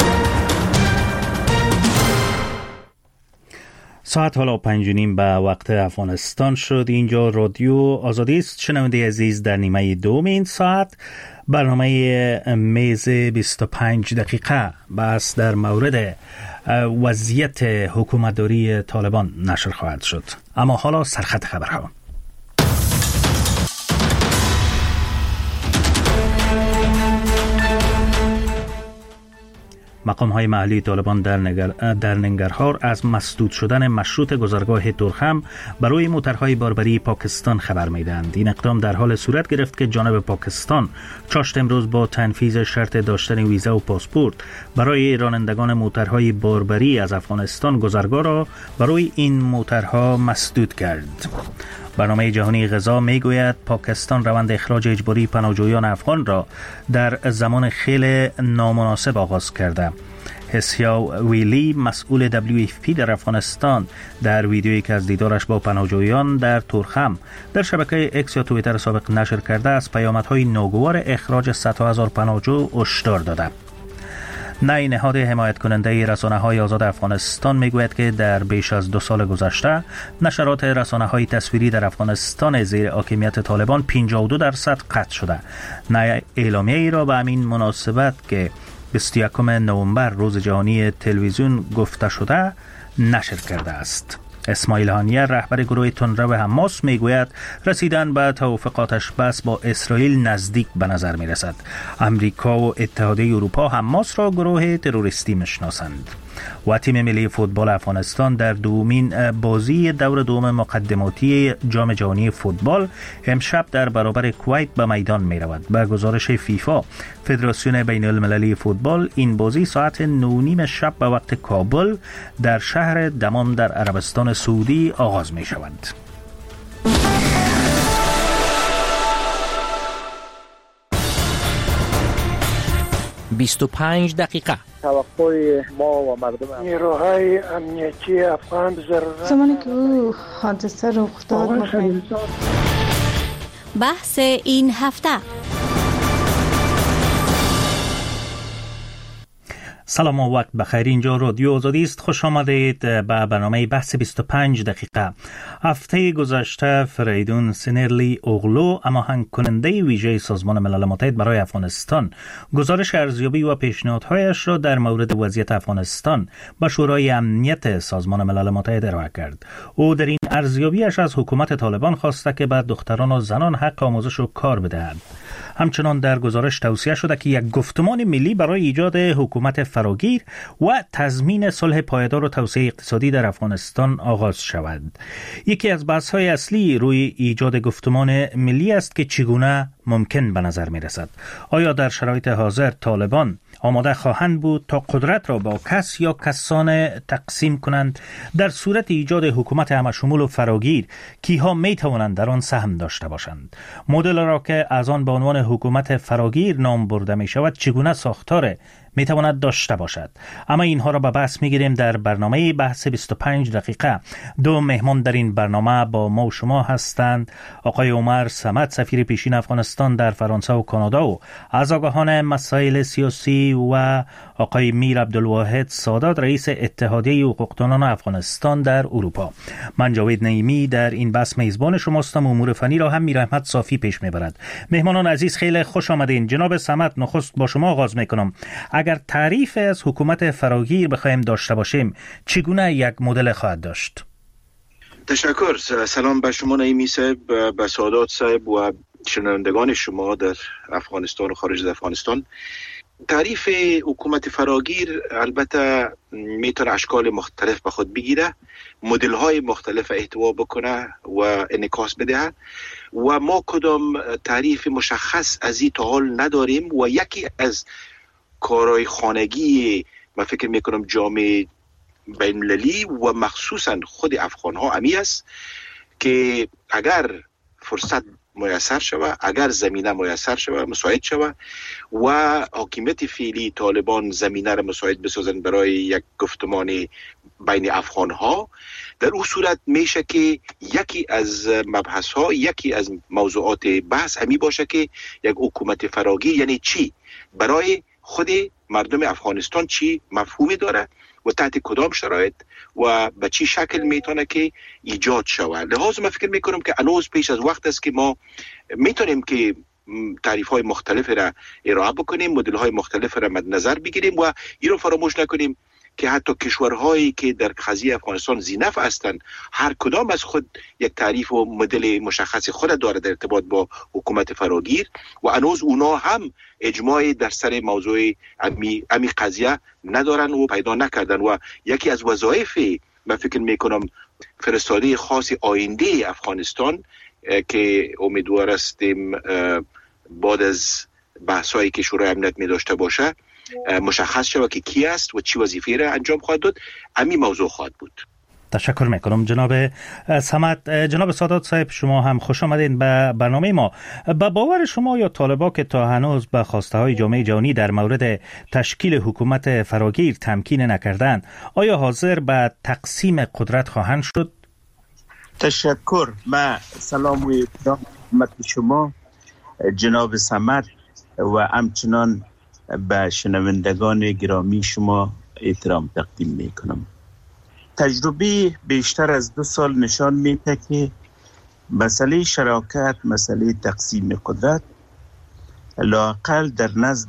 ساعت حالا 5:30 به وقت افغانستان شد. اینجا رادیو آزادی است. شنونده عزیز، در نیمه دوم این ساعت برنامه میز 25 دقیقه بحث در مورد وضعیت حکومتداری طالبان نشر خواهد شد. اما حالا سرخط خبرها. مقام‌های محلی طالبان در ننگرهار از مسدود شدن مشروط گذرگاه ترخم برای موترهای باربری پاکستان خبر می‌دهند. این اقدام در حال صورت گرفت که جانب پاکستان چاشت امروز با تنفیذ شرط داشتن ویزا و پاسپورت برای رانندگان موترهای باربری از افغانستان گذرگاه را برای این موترها مسدود کرد. برنامه جهانی غذا میگوید پاکستان روند اخراج اجباری پناهجویان افغان را در زمان خیلی نامناسب آغاز کرده. حسیا ویلی مسئول WFP در افغانستان در ویدیویی که از دیدارش با پناهجویان در ترخم در شبکه اکس یا توییتر سابق نشر کرده از پیامدهای ناگوار اخراج صدها هزار پناهجو هشدار داده. نای نهاد حمایت کننده رسانه‌های آزاد افغانستان میگوید که در بیش از 2 سال گذشته نشرات رسانه‌های تصویری در افغانستان زیر حاکمیت طالبان 52% قطع شده. نای اعلامیه ای را به همین مناسبت که 21 نوامبر روز جهانی تلویزیون گفته شده نشر کرده است. اسماعیل هانیه رهبر گروه تندرو حماس میگوید رسیدن به توافقاتش بس با اسرائیل نزدیک به نظر می رسد. امریکا و اتحادیه اروپا حماس را گروه تروریستی میشناسند. و تیم ملی فوتبال افغانستان در دومین بازی دور دوم مقدماتی جام جهانی فوتبال امشب در برابر کویت به میدان می رود. به گزارش فیفا فدراسیون بین المللی فوتبال این بازی ساعت 9:30 شب به وقت کابل در شهر دمام در عربستان سعودی آغاز می شود.
25 دقیقه.
توقع ما و مردم
نیروهای امنیتی افغان ضرورت
زمانی که او حادثه رخ داد
بحث این هفته.
سلام و وقت بخیر. اینجا رادیو آزادی است. خوش آمدید به برنامه بحث 25 دقیقه. هفته گذشته فریدون سنرلی اوغلو هماهنگ کننده ویژه سازمان ملل متحد برای افغانستان گزارش ارزیابی و پیشنهادهایش را در مورد وضعیت افغانستان به شورای امنیت سازمان ملل متحد ارائه کرد. او در این ارزیابیش از حکومت طالبان خواسته که به دختران و زنان حق آموزش و کار بدهند. همچنان در گزارش توصیه شده که یک گفتمان ملی برای ایجاد حکومت فراگیر و تضمین صلح پایدار و توسعه اقتصادی در افغانستان آغاز شود. یکی از بحث‌های اصلی روی ایجاد گفتمان ملی است که چگونه ممکن به نظر می رسد. آیا در شرایط حاضر طالبان آماده خواهند بود تا قدرت را با کس یا کسان تقسیم کنند؟ در صورت ایجاد حکومت همشمول و فراگیر کیها می توانند در آن سهم داشته باشند؟ مدل را که از آن به عنوان حکومت فراگیر نام برده می شود چگونه ساختار می تواند داشته باشد. اما اینها را به بحث می گیریم در برنامه بحث 25 دقیقه. دو مهمان در این برنامه با ما و شما هستند: آقای عمر صمد، سفیر پیشین افغانستان در فرانسه و کانادا و از آگاهان مسائل سیاسی، و آقای میر عبدالواحد سادات، رئیس اتحادیه حقوقدانان افغانستان در اروپا. من جاوید نعیمی در این بحث میزبان شماستم. امور فنی را هم میر احمد صافی پیش میبرد. مهمانان عزیز خیلی خوش آمدین. جناب صمد، نخست با شما آغاز میکنم. اگر تعریف از حکومت فراگیر بخوایم داشته باشیم، چگونه یک مدل خواهد داشت؟
تشکر. سلام به شما نعیمی صاحب، به سادات صاحب و شنوندگان شما در افغانستان و خارج از افغانستان. تعریف حکومت فراگیر البته میتونه اشکال مختلف به خود بگیره، مدل های مختلف احتوا بکنه و انعکاس بده و ما کدام تعریف مشخص از این تا حال نداریم و یکی از کارهای خانگی من فکر میکنم جامعه بین‌المللی و مخصوصا خود افغان ها امی است که اگر فرصت میسر شود، اگر زمینه میسر شود، مساعد شود و حاکمیت فعلی طالبان زمینه را مساعد بسازن برای یک گفتمان بین افغان ها، در اون صورت میشه که یکی از مبحث ها، یکی از موضوعات بحث همی باشه که یک حکومت فراگیر یعنی چی، برای خود مردم افغانستان چی مفهومی داره و تحت کدام شرایط و به چی شکل میتونه که ایجاد شود. لحاظ من فکر میکنم که هنوز پیش از وقت است که ما میتونیم که تعریف های مختلف را ارائه بکنیم، مدل های مختلف را مد نظر بگیریم و این رو فراموش نکنیم که حتی کشورهایی که در قضیه افغانستان ذی‌نفع هستند، هر کدام از خود یک تعریف و مدل مشخص خود داره در ارتباط با حکومت فراگیر و هنوز اونا هم اجماع در سر موضوع امی قضیه ندارن و پیدا نکردن و یکی از وظایف من فکر میکنم فرستاده خاص آینده افغانستان که امیدوار هستیم بعد از بحثایی که شورای امنیت می داشته باشه مشخص شود که کی است و چی وظیفه را انجام خواهد داد. همین موضوع خواهد بود.
تشکر میکنم جناب صمد. جناب سادات صاحب، شما هم خوش آمدین به برنامه ما. با باور شما یا طالبا که تا هنوز به خواسته های جامعه جهانی در مورد تشکیل حکومت فراگیر تمکین نکردند، آیا حاضر به تقسیم قدرت خواهند شد؟
تشکر. من سلام و احترام خدمت شما جناب صمد و همچنان به شنوندگان گرامی شما احترام تقدیم میکنم. تجربه بیشتر از 2 سال نشان میده که مسئله شراکت، مسئله تقسیم قدرت لااقل در نزد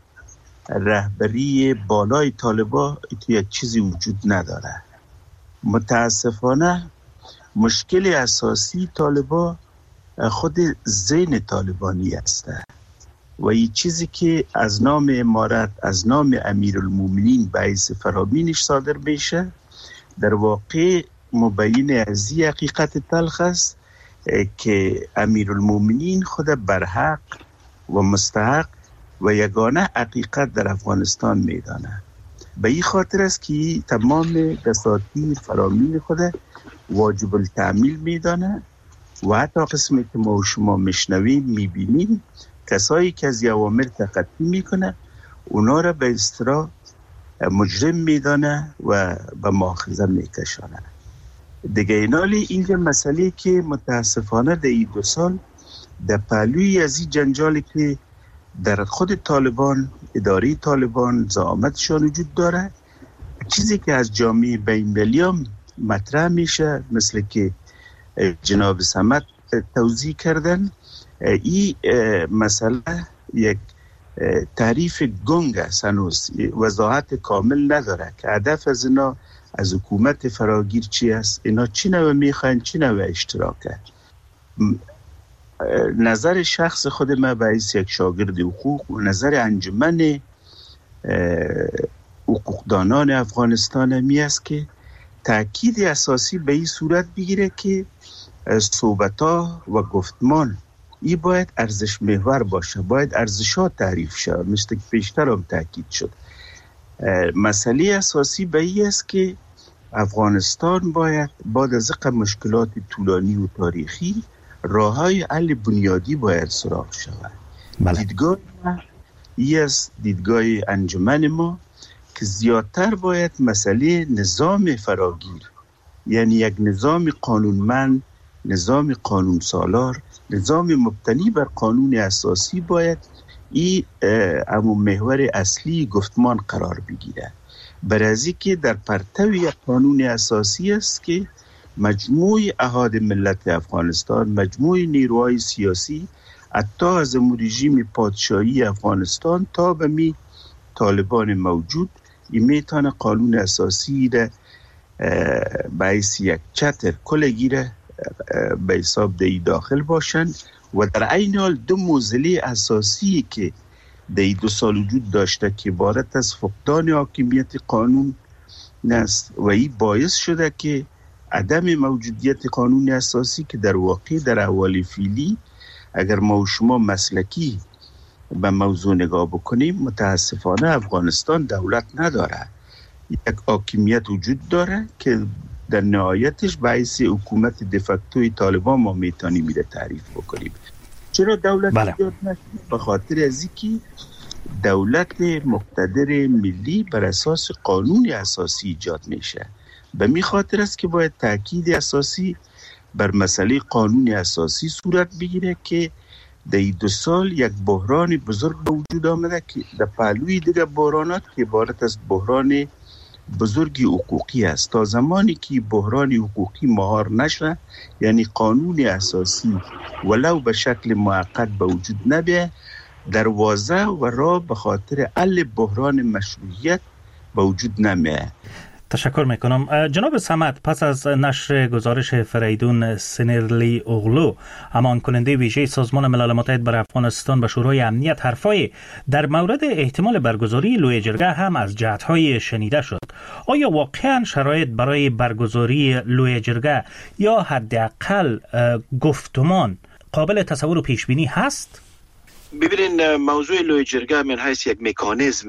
رهبری بالای طالبان یک چیزی وجود نداره. متاسفانه مشکل اساسی طالبان خود ذهن طالبانی است و این چیزی که از نام امارت، از نام امیرالمومنین باعث فرامینش صادر میشه، در واقع مبین از این حقیقت تلخ است که امیرالمومنین خود برحق و مستحق و یگانه حقیقت در افغانستان میدانه. به این خاطر است که تمام دساتیر فرامین خود واجب التعمیل میدانه و حتی قسمی که ما و شما میشنویم میبینیم کسایی که از اوامر تخطی میکنه اونا را به اصطلاح مجرم میدانه و به مؤاخذه میکشانه. دیگه اینالی اینجا مسئله که متاسفانه در این 2 سال در پهلوی از این جنجالی که در خود طالبان، اداره طالبان زعامتشان وجود داره، چیزی که از جامعه بین‌المللی هم مطرح میشه مثل که جناب صمد توضیح کردن، این مسئله یک تعریف گنگ است، هنوز وضاحت کامل نداره که هدف از اینا از حکومت فراگیر چی است، اینا چی نوع میخواین، چی نوع اشتراکه. نظر شخص خود من باعث یک شاگرد حقوق و نظر انجمن حقوقدانان افغانستان همی است که تأکید اساسی به این صورت بگیره که صحبت‌ها و گفتمان این باید ارزش محور باشه، باید ارزش‌ها تعریف شود، مثل که پیشتر هم تأکید شد. مسئله اساسی به این است که افغانستان باید بعد از مشکلات طولانی و تاریخی راه‌های حل بنیادی باید سراغ شود. دیدگاه این از دیدگاه انجمن ما که زیادتر باید مسئله نظام فراگیر، یعنی یک نظام قانونمند، نظام قانون سالار، نظام مبتنی بر قانون اساسی باید این محور اصلی گفتمان قرار بگیره. برای که در پرتو یک قانون اساسی است که مجموع احاد ملت افغانستان، مجموع نیروهای سیاسی، حتی از رژیم پادشاهی افغانستان تا به می طالبان موجود، این میتونه قانون اساسی را باعث یک چتر کلگیره به حساب دی داخل باشند و در عین حال دو معضله اساسی که در 2 سال وجود داشته که عبارت از فقدان حاکمیت قانون است و این باعث شده که عدم موجودیت قانون اساسی که در واقع در احوال فعلی اگر ما و شما مسلکی به موضوع نگاه بکنیم، متاسفانه افغانستان دولت نداره، یک حاکمیت وجود داره که در نهایتش باعث حکومت دفکتوی طالبان ما میتونیم میره تعریف بکنیم. چرا دولت ایجاد نشد؟ به خاطر از اینکه دولت مقتدر ملی بر اساس قانون اساسی ایجاد میشه. به می خاطر است که باید تاکید اساسی بر مسئله قانون اساسی صورت بگیره که در 2 سال یک بحران بزرگ به وجود آمده که در پهلوی دیگر بحرانات که عبارت از بحران بزرگی حقوقی است. تا زمانی که بحران حقوقی مهار نشه، یعنی قانون اساسی ولو به شکل موقت به وجود نبیه، دروازه و راه به خاطر حل بحران مشروعیت به وجود نمیه.
تشکر میکنم. جناب صمد، پس از نشر گزارش فریدون سنرلی اغلو، امان کننده ویژه سازمان ملل متحد برای افغانستان به شورای امنیت، حرفای در مورد احتمال برگزاری لوی جرگه هم از جهت‌های شنیده شد. آیا واقعا شرایط برای برگزاری لوی جرگه یا حداقل گفتمان قابل تصور و پیش بینی هست؟
ببینید، موضوع لوی جرگه من حیث یک مکانیزم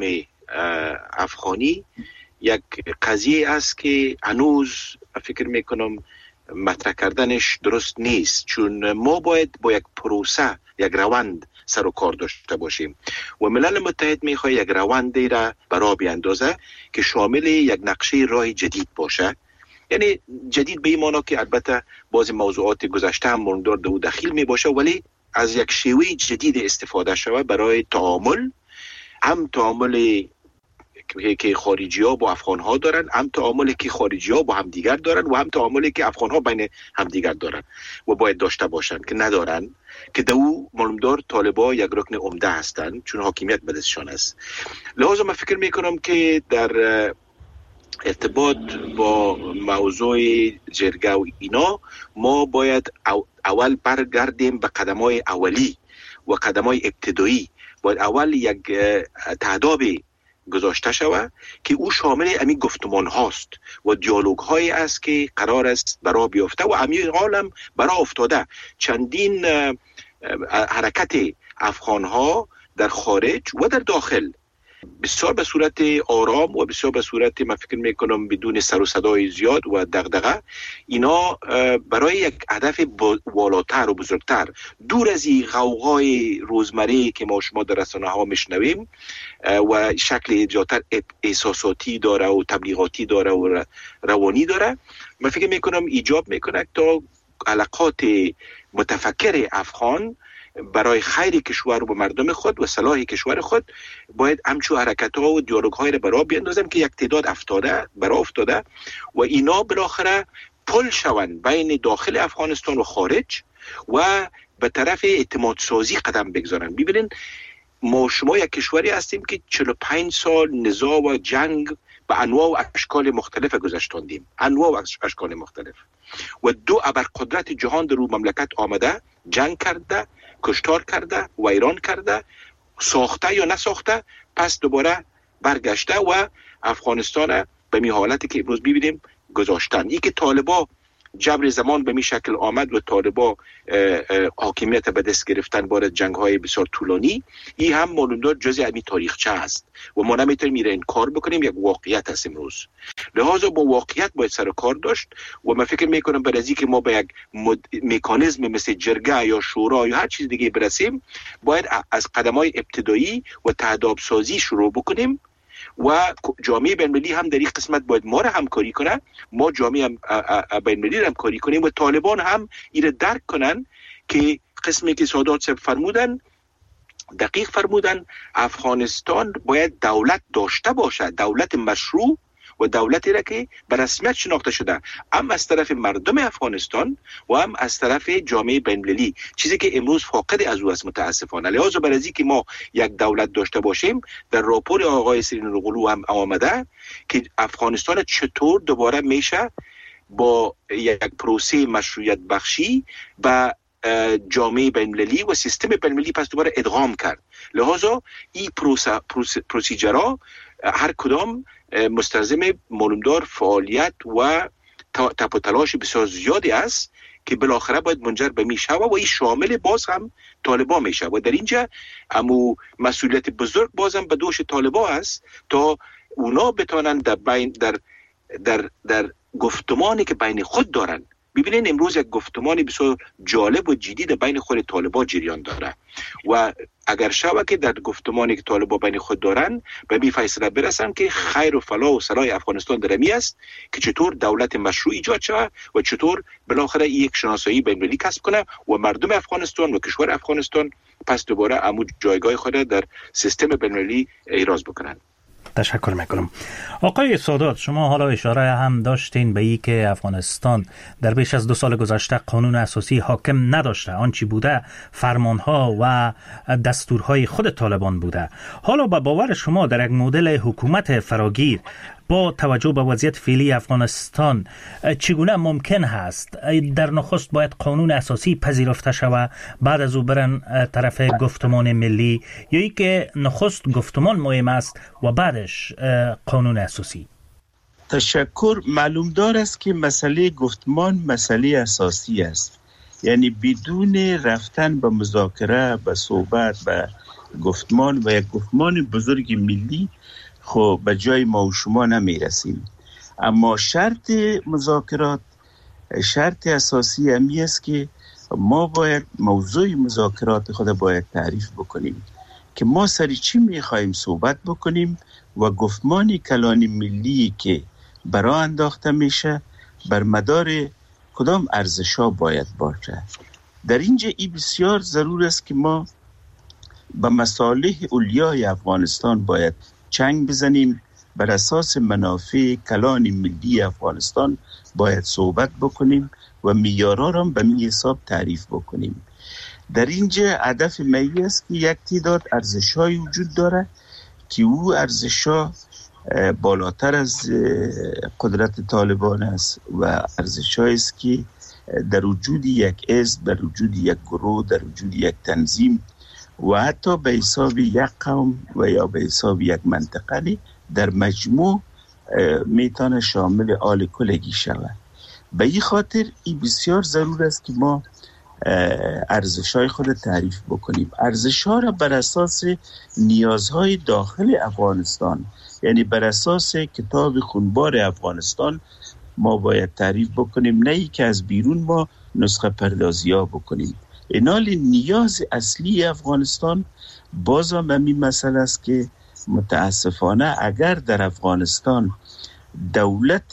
افغانی یک قضیه است که هنوز فکر میکنم مطرح کردنش درست نیست، چون ما باید با یک پروسه، یک روند سر و کار داشته باشیم و ملل متحد میخواد یک روندی را برا بیاندازه که شامل یک نقشه راه جدید باشه. یعنی جدید به این معنی که البته بعضی موضوعات گذشته هم ماندار دو دخیل می باشه، ولی از یک شیوه جدید استفاده شده برای تعامل، هم تعامل که خارجی ها با افغان ها دارن، هم تعاملی که خارجی ها با هم دیگر دارن و هم تعاملی که افغان ها بین هم دیگر دارن و باید داشته باشن که ندارن، که دو معلومدار طالبا یک رکن عمده هستند چون حاکمیت به دستشان است. لذا من فکر میکنم که در ارتباط با موضوع جرگه و اینا ما باید اول برگردیم به قدم‌های اولی و قدم‌های ابتدایی. باید اول یک تعداد گذاشته شود که او شامل همین گفتمان هاست و دیالوگ هایی است که قرار است برا بیفته و همین حال هم برا افتاده. چندین حرکت افغان ها در خارج و در داخل بسیار به صورت آرام و بسیار به صورت من فکر میکنم بدون سر و صدای زیاد و دغدغه، اینا برای یک هدف والاتر و بزرگتر، دور از این غوغای روزمره که ما شما در رسانه ها میشنویم و شکل زیادتر احساساتی داره و تبلیغاتی داره و روانی داره، من فکر میکنم ایجاب میکنه تا علاقات متفکر افغان برای خیر کشور و مردم خود و صلاح کشور خود باید همچون حرکت ها و دیالوگ های را برای بیندازم که یک تعداد افتاده و اینا بالاخره پل شوند بین داخل افغانستان و خارج و به طرف اعتماد سازی قدم بگذارن. ببینین، ما شما یک کشوری هستیم که 45 سال نزاع و جنگ به انواع و اشکال مختلف گذشتاندیم، انواع و اشکال مختلف، و دو ابرقدرت جهان در رو مملکت آمده، جنگ کرده، کشتار کرده، ویران کرده، ساخته یا نساخته، پس دوباره برگشته و افغانستان به می حالتی که امروز ببینیم گذاشتن. این که طالبا جبر زمان به می شکل آمد و طالبا حاکمیت به دست گرفتن بار جنگ‌های بسیار طولانی، این هم معلومدار جزء از تاریخچه است و ما نمیتونیم میره انکار بکنیم، یک واقعیت است امروز. لذا با واقعیت باید سر کار داشت و من فکر میکنم بعد از اینکه ما به یک مکانیزم مثل جرگه یا شورا یا هر چیز دیگه برسیم، باید از قدم‌های ابتدایی و تهداب سازی شروع بکنیم و جامعه بین‌المللی هم در این قسمت باید ما را همکاری کنه، ما جامعه بین‌المللی را همکاری کنیم و طالبان هم این درک کنن که قسمی که سادات صاحب فرمودن دقیق فرمودن، افغانستان باید دولت داشته باشه، دولت مشروع و دولتی را که به رسمیت شناخته شده، هم از طرف مردم افغانستان و هم از طرف جامعه بین‌المللی، چیزی که امروز فاقد از او است متاسفانه. لذا برای اینکه ما یک دولت داشته باشیم، در راپور آقای سیرین اغلو هم آمده که افغانستان چطور دوباره میشه با یک پروسه مشروعیت بخشی و جامعه بین‌المللی و سیستم بین‌المللی پس دوباره ادغام کرد. لذا این پروسیجرها هر کدام مستلزم معلومدار فعالیت و تپ و تلاش بسیار زیادی است که بالاخره باید منجر به میشه و این شامل باز هم طالبان میشه و در اینجا امو مسئولیت بزرگ بازم به دوش طالبان است تا اونا بتانن در گفتمانی که بین خود دارن. ببینین امروز یک گفتمانی بسیار جالب و جدی در بین خود طالبان جریان داره و اگر شوه که در گفتمانی که طالبان بین خود دارن به می فیصله برسن که خیر و فلاح و صلاح افغانستان در می است که چطور دولت مشروع ایجاد شود و چطور بالاخره یک شناسایی بین‌المللی کسب کنه و مردم افغانستان و کشور افغانستان پس دوباره عمو جایگاه خود در سیستم بین‌المللی ایراز بکنن.
تشکر میکنم. آقای سادات، شما حالا اشاره هم داشتین به این که افغانستان در بیش از 2 سال گذشته قانون اساسی حاکم نداشته، آنچه بوده فرمانها و دستورهای خود طالبان بوده. حالا با باور شما در یک مدل حکومت فراگیر با توجه به وضعیت فعلی افغانستان چگونه ممکن هست در نخست باید قانون اساسی پذیرفته شود، بعد از او برن طرف گفتمان ملی، یا ای که نخست گفتمان مهم است و بعدش قانون اساسی؟
تشکر. معلوم دار است که مسئله گفتمان مسئله اساسی است، یعنی بدون رفتن به مذاکره، به صحبت، به گفتمان و یک گفتمان بزرگ ملی خب به جای ما و شما نمی رسیم. اما شرط مذاکرات، شرط اساسی همی است که ما باید موضوع مذاکرات خود باید تعریف بکنیم که ما سر چی می خواهیم صحبت بکنیم و گفتمان کلان ملی که برای انداخته میشه بر مدار کدام ارزش‌ها باید باشه. در اینجا ای بسیار ضرور است که ما به مصالح اولیای افغانستان باید چنگ بزنیم، بر اساس منافع کلان ملی افغانستان باید صحبت بکنیم و معیارها را به می حساب تعریف بکنیم. در اینجا هدف می است که یک تعداد ارزش‌های وجود داره که او ارزش‌ها بالاتر از قدرت طالبان است و ارزش‌هایی است که در وجود یک حزب، در وجود یک گروه، در وجود یک تنظیم و حتی به حساب یک قوم و یا به حساب یک منطقه در مجموع میتونه شامل آل کلگی شود. به این خاطر این بسیار ضرور است که ما ارزش‌های خود تعریف بکنیم. ارزش‌ها را بر اساس نیازهای داخل افغانستان، یعنی بر اساس کتاب خونبار افغانستان ما باید تعریف بکنیم، نه ای که از بیرون ما نسخه پردازی ها بکنیم. اینال نیاز اصلی افغانستان بازم همین مسئله است که متاسفانه اگر در افغانستان دولت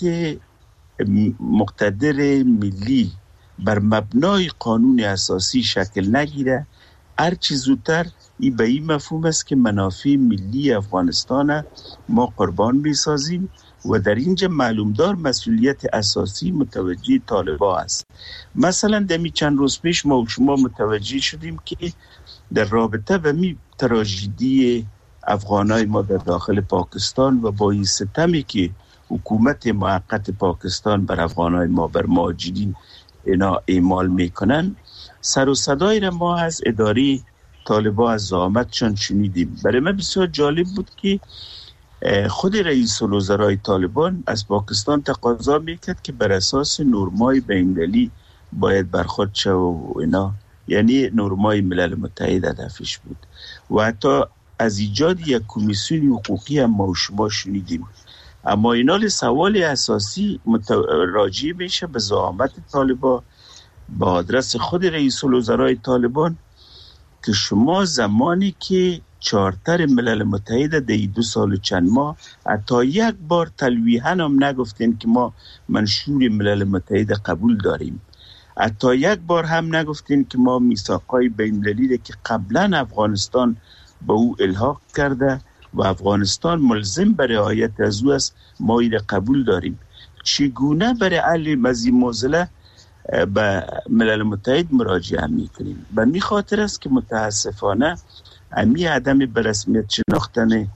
مقتدر ملی بر مبنای قانون اساسی شکل نگیره، هر چیز زودتر این به این مفهوم است که منافع ملی افغانستان ما قربان می‌سازیم و در اینجا معلومدار مسئولیت اساسی متوجه طالبان است. مثلا دمی چند روز پیش ما و شما متوجه شدیم که در رابطه به می تراژدی افغانای ما در داخل پاکستان و با این ستمی که حکومت موقت پاکستان بر افغانای ما، بر مهاجرین اینا اعمال میکنن، سر و صدای را ما از اداره طالبان از زعامتشان شنیدیم. برای من بسیار جالب بود که خود رئیس الوزرای طالبان از پاکستان تقاضا میکرد که بر اساس نرمای بین‌المللی باید برخورد شود و اینا، یعنی نرمای ملل متحد هدفش بود و حتی از ایجاد یک کمیسیون حقوقی هم ما و شما شنیدیم. اما اینال سوال اساسی راجع میشه به زعامت طالبان با آدرس خود رئیس الوزرای طالبان که شما زمانی که چارتر ملل متحد در 2 سال و چند ماه حتی یک بار تلویحاً هم نگفتین که ما منشور ملل متحد قبول داریم، حتی یک بار هم نگفتین که ما میثاقای بین‌المللی که قبلا افغانستان به او الحاق کرده و افغانستان ملزم به رعایت از او است ما این قبول داریم. چگونه برای حل این معضله به ملل متحد مراجعه میکنیم؟ به می خاطر است که متاسفانه امی عدم برسمیت شناختن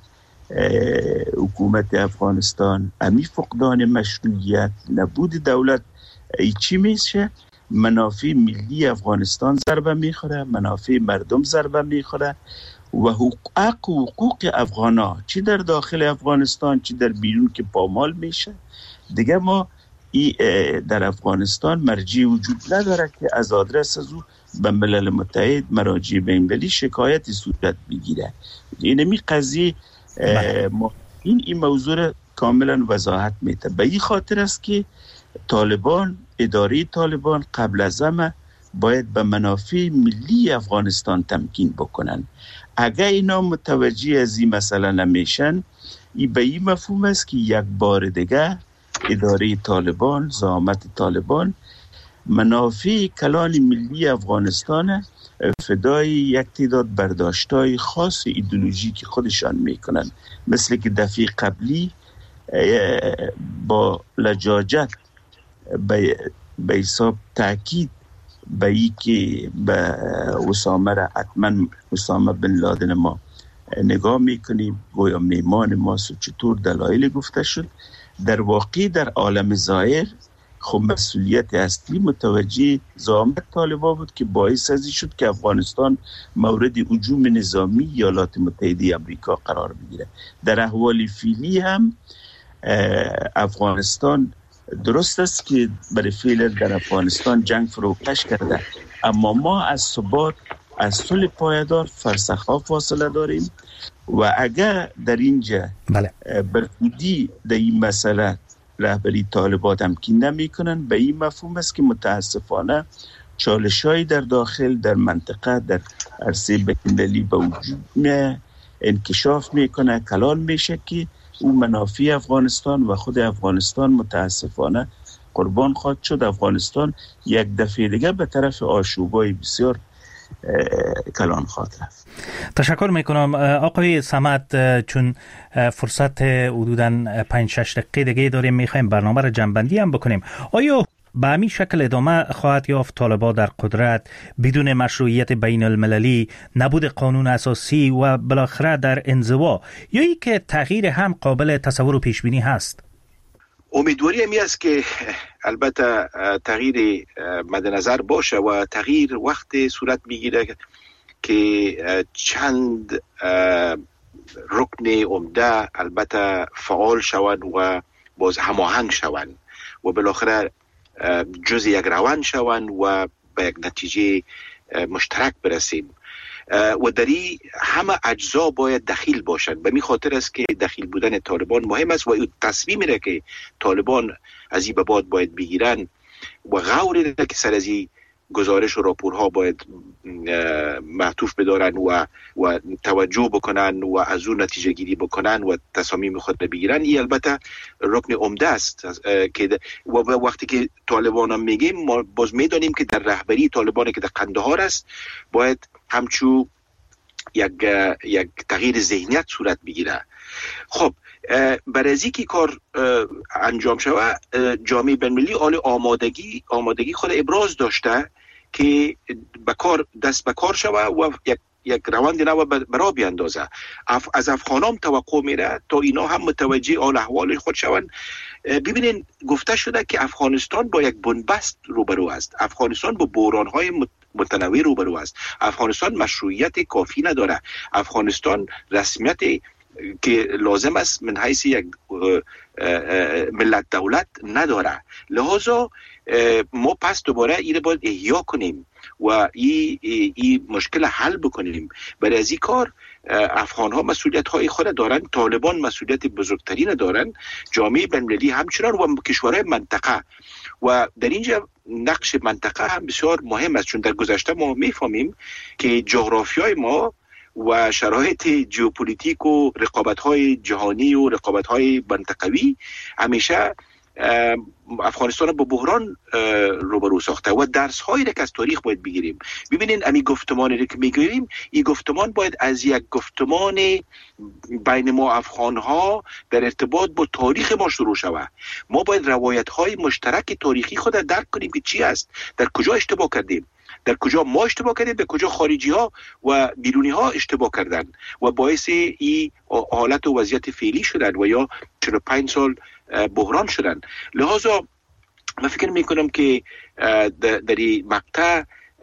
حکومت افغانستان، امی فقدان مشروعیت، نبود دولت، چی میشه؟ منافع ملی افغانستان ضربه میخوره، منافع مردم ضربه میخوره و حقوق افغانا چی در داخل افغانستان چی در بیرون که پامال میشه. دیگه ما در افغانستان مرجع وجود نداره که از آدرس از او به ملل متحد مراجع بین‌المللی شکایتی صورت بگیره. اینمی قضیه این موضوع کاملا وضاحت میده. به این خاطر است که طالبان، اداره طالبان قبل از همه باید به منافع ملی افغانستان تمکین بکنن. اگر اینا متوجه از این مسئله نمیشن، این به این مفهوم است که یک بار دیگه اداره طالبان، زعامت طالبان منافع کلان ملی افغانستان فدای یک تعداد برداشت‌های خاص ایدئولوژیک خودشان میکنن، مثل که دفعه قبلی با لجاجت به حساب تاکید به ای که به اسامه را حتما اسامه بن لادن ما نگاه میکنیم گویا میمان ماست و چطور دلایل گفته شد. در واقع در عالم ظاهر خب مسئولیت اصلی متوجه زعامت طالبان بود که باعث ازی شد که افغانستان مورد هجوم نظامی ایالات متحده آمریکا قرار بگیره. در احوال فعلی هم افغانستان درست است که برای فعل در افغانستان جنگ فروکش کرده، اما ما از ثبات، از صلح پایدار فرسخ‌ها فاصله داریم و اگر در اینجا برخودی در این مسئله رهبری طالبان تمکین نمی کنن، به این مفهوم است که متاسفانه چالش‌های در داخل در منطقه در عرصه بین‌المللی به وجود انکشاف میکنه، کلان میشه که اون منافع افغانستان و خود افغانستان متاسفانه قربان خواهد شد. افغانستان یک دفعه دیگه به طرف آشوبای بسیار کلان خواهد رفت.
تشکر میکنم آقای صمد. چون فرصت حدوداً 5-6 دقیقه دیگه داریم، میخوایم برنامه را جنبندی هم بکنیم. آیا به همین شکل ادامه خواهد یافت طالبان در قدرت بدون مشروعیت بین المللی، نبود قانون اساسی و بالاخره در انزوا، یا ای که تغییر هم قابل تصور و پیش بینی هست؟
امیدواری همی است که البته تغییر مد نظر باشه و تغییر وقت صورت میگیره که چند رکن عمده البته فعال شوند و باز هماهنگ شوند و بالاخره جز یک روند شوند و به یک نتیجه مشترک برسیم و دری همه اجزا باید دخیل باشند. به می خاطر است که دخیل بودن طالبان مهم است و تصمیمی را که طالبان از این به بعد باید بگیرن و غوری را که سر از این گزارش و راپورها باید معطوف بدارن و توجه بکنن و از اون نتیجه گیری بکنن و تصامیم خود بگیرن، این البته رکن عمده است که وقتی که طالبان هم میگیم ما باز میدانیم که در رهبری طالبان که در قندهار است باید همچو یک تغییر ذهنیت صورت بگیره. خب برای از اینکه کار انجام شود جامعه بین‌المللی آمادگی خود ابراز داشته که دست به کار شود و یک روند نو برا بیاندازه. از افغانان توقع میره تا اینا هم متوجه آل احوال خود شوند. ببینین گفته شده که افغانستان با یک بنبست روبرو است، افغانستان با بحران‌های متنوع روبرو است، افغانستان مشروعیت کافی نداره، افغانستان رسمیت که لازم است من حیث یک ملت دولت نداره. لحاظا ما پس دوباره این باید احیا کنیم و این مشکل حل بکنیم. برای از این کار افغان ها مسئولیت های خود دارن، طالبان مسئولیت بزرگترین دارن، جامعه بین‌المللی همچنان و کشورهای منطقه. و در اینجا نقش منطقه هم بسیار مهم است، چون در گذشته ما میفهمیم که جغرافیای ما و شرایط ژئوپلیتیک و رقابت‌های جهانی و رقابت‌های منطقوی همیشه افغانستان با بحران روبرو ساخته و درس‌هایی را که از تاریخ باید بگیریم. ببینین امی گفتمانی را که میگیریم، این گفتمان باید از یک گفتمان بین ما افغان‌ها در ارتباط با تاریخ ما شروع شود. ما باید روایت‌های مشترک تاریخی خود را درک کنیم که چی است، در کجا اشتباه کردیم، در کجا ما اشتباه کردیم، به کجا خارجی ها و بیرونی ها اشتباه کردن و باعث این حالت و وضعیت فعلی شدن و یا 45 سال بحران شدن. لحاظا من فکر میکنم که در این مقطع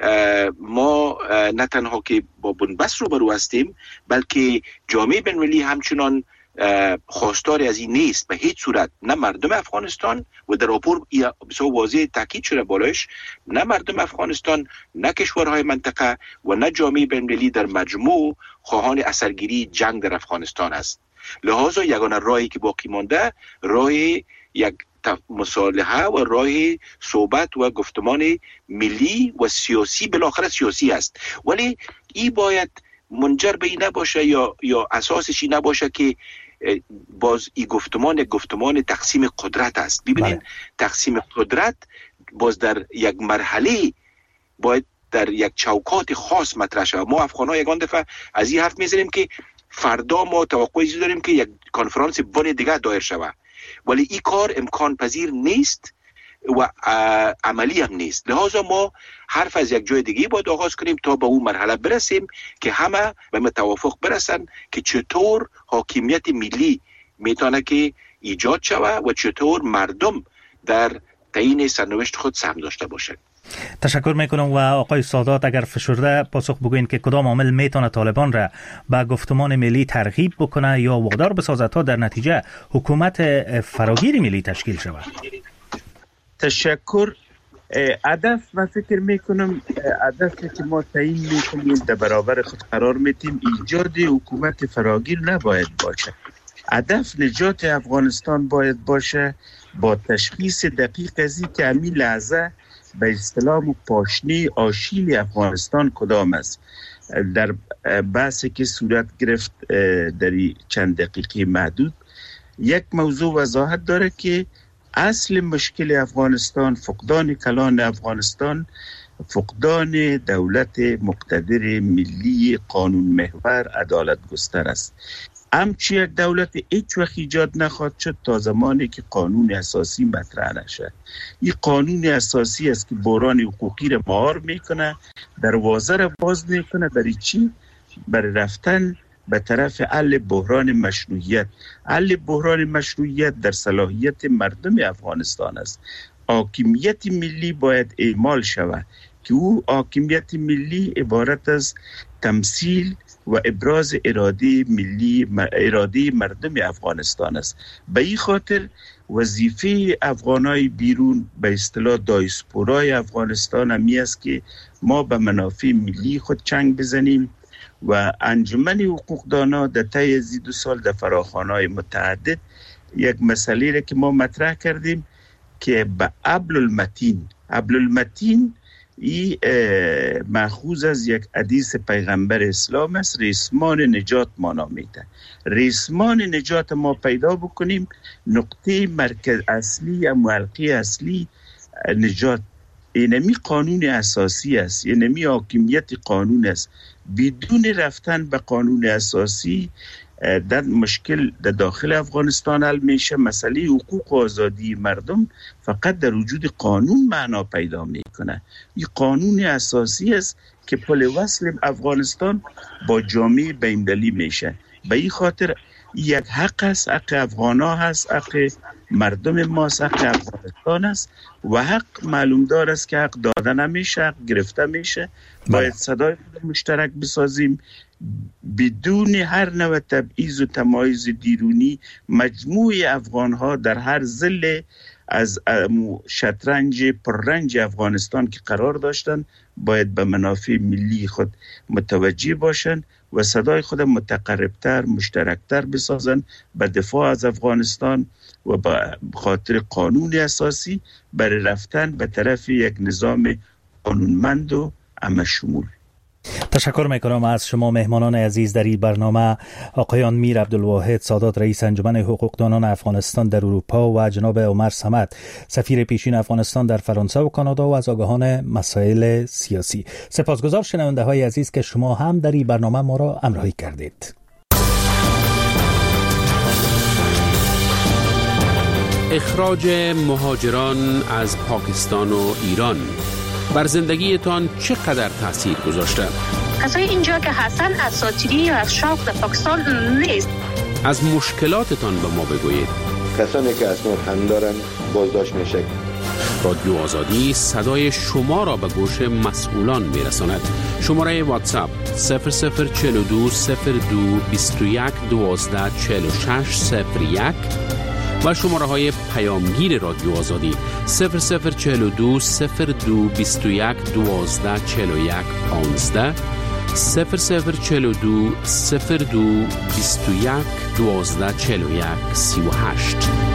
ما نه تنها که با بنبست روبرو هستیم، بلکه جامعه بین‌المللی همچنان خواستار از این نیست به هیچ صورت. نه مردم افغانستان، و در راپور بسیار واضح تاکید شده بالایش، نه مردم افغانستان، نه کشورهای منطقه و نه جامعه بین‌المللی در مجموع خواهان اثرگیری جنگ در افغانستان است. لحاظا یگانه راهی که باقی مانده راه یک مصالحه و راه صحبت و گفتمان ملی و سیاسی، بالاخره سیاسی است. ولی این باید منجر به این نباشه یا اساسش این نباشه که باز این گفتمان تقسیم قدرت است. ببینید تقسیم قدرت باز در یک مرحله باید در یک چوکات خاص مطرح شود. ما افغان‌ها یگان دفعه از این حرف میزنیم که فردا ما توقعی داریم که یک کنفرانس بن دیگه دایر شود، ولی این کار امکان پذیر نیست و عملی هم نیست. لحاظا ما حرف از یک جای دیگه باید آغاز کنیم تا به اون مرحله برسیم که همه به توافق برسن که چطور حاکمیت ملی میتونه که ایجاد شود و چطور مردم در تعیین سرنوشت خود سهم داشته باشند.
تشکر میکنم. و آقای سادات اگر فشرده پاسخ بگوین که کدام عامل میتونه طالبان را به گفتمان ملی ترغیب بکنه یا وادار بسازد تا در نتیجه حکومت فراگیر ملی تشکیل شود؟
تشکر. هدف من فکر میکنم هدفی که ما تعیین میکنیم در برابر خود قرار میتیم ایجاد حکومت فراگیر نباید باشه. هدف نجات افغانستان باید باشه با تشخیص دقیق از این که همین لحظه به اصطلاح پاشنه آشیل افغانستان کدام است. در بحثی که صورت گرفت در چند دقیقه محدود، یک موضوع وضاحت داره که اصل مشکل افغانستان فقدان کلان افغانستان، فقدان دولت مقتدر ملی قانون محور عدالت گستر است. همچی یک دولت هیچ وقت ایجاد نخواهد شد تا زمانی که قانون اساسی مطرح نشه. این قانون اساسی است که بحران حقوقی را مهار میکنه، دروازه را باز میکنه برای چی؟ برای رفتن به طرف حل بحران مشروعیت. حل بحران مشروعیت در صلاحیت مردم افغانستان است. حاکمیت ملی باید اعمال شود که او حاکمیت ملی عبارت از تمثیل و ابراز اراده مردم افغانستان است. به این خاطر وظیفه افغانای بیرون به اصطلاح دایسپورای افغانستان همی است که ما به منافع ملی خود چنگ بزنیم و انجمن حقوقدانا در طی از 2 سال در فراخوان‌های متعدد یک مسئله را که ما مطرح کردیم که به حبل المتین ای مأخوذ از یک حدیث پیغمبر اسلام است، ریسمان نجات ما نامیده. ریسمان نجات ما پیدا بکنیم، نقطه مرکز اصلی یا حلقه اصلی نجات اینمی قانون اساسی است، اینمی حاکمیت قانون است. بدون رفتن به قانون اساسی در مشکل در داخل افغانستان حل میشه. مسئله حقوق و آزادی مردم فقط در وجود قانون معنا پیدا میکنه. این قانون اساسی است که پل وصل افغانستان با جامعه بین‌المللی میشه. به این خاطر یک حق است، حق افغانا هست، حق مردم ما حق افغانستان است و حق معلوم دار است که حق داده نمیشه، حق گرفته میشه. باید صدای مشترک بسازیم بدون هر نوع تبعیض و تمایز دیرونی. مجموع افغان ها در هر ضلع از شطرنج پررنج افغانستان که قرار داشتن باید به منافع ملی خود متوجه باشند و صدای خود متقربتر، مشترکتر بسازن به دفاع از افغانستان و به خاطر قانون اساسی برای رفتن به طرف یک نظام قانونمند و همه‌شمول.
تشکر میکنم از شما مهمانان عزیز در این برنامه، آقایان میر عبدالواحد سادات رئیس انجمن حقوقدانان افغانستان در اروپا و جناب عمر صمد سفیر پیشین افغانستان در فرانسه و کانادا و از آگاهان مسائل سیاسی. سپاسگزار شنونده های عزیز که شما هم در این برنامه ما را همراهی کردید.
اخراج مهاجران از پاکستان و ایران بر زندگیتان چقدر تاثیر گذاشته؟
کسای اینجا که هستن اساطیری یا از شوق در پاکستان نیست.
از مشکلاتتان به ما بگویید.
کسانی که اسناد هم دارن بازداشت میشه.
رادیو آزادی صدای شما را به گوش مسئولان میرساند. شماره واتساپ 0042 02 21 12 46 01 و شماره های پیامگیر رادیو آزادی 0042 02 21 12 41 15 0042 02 21 12 41 38.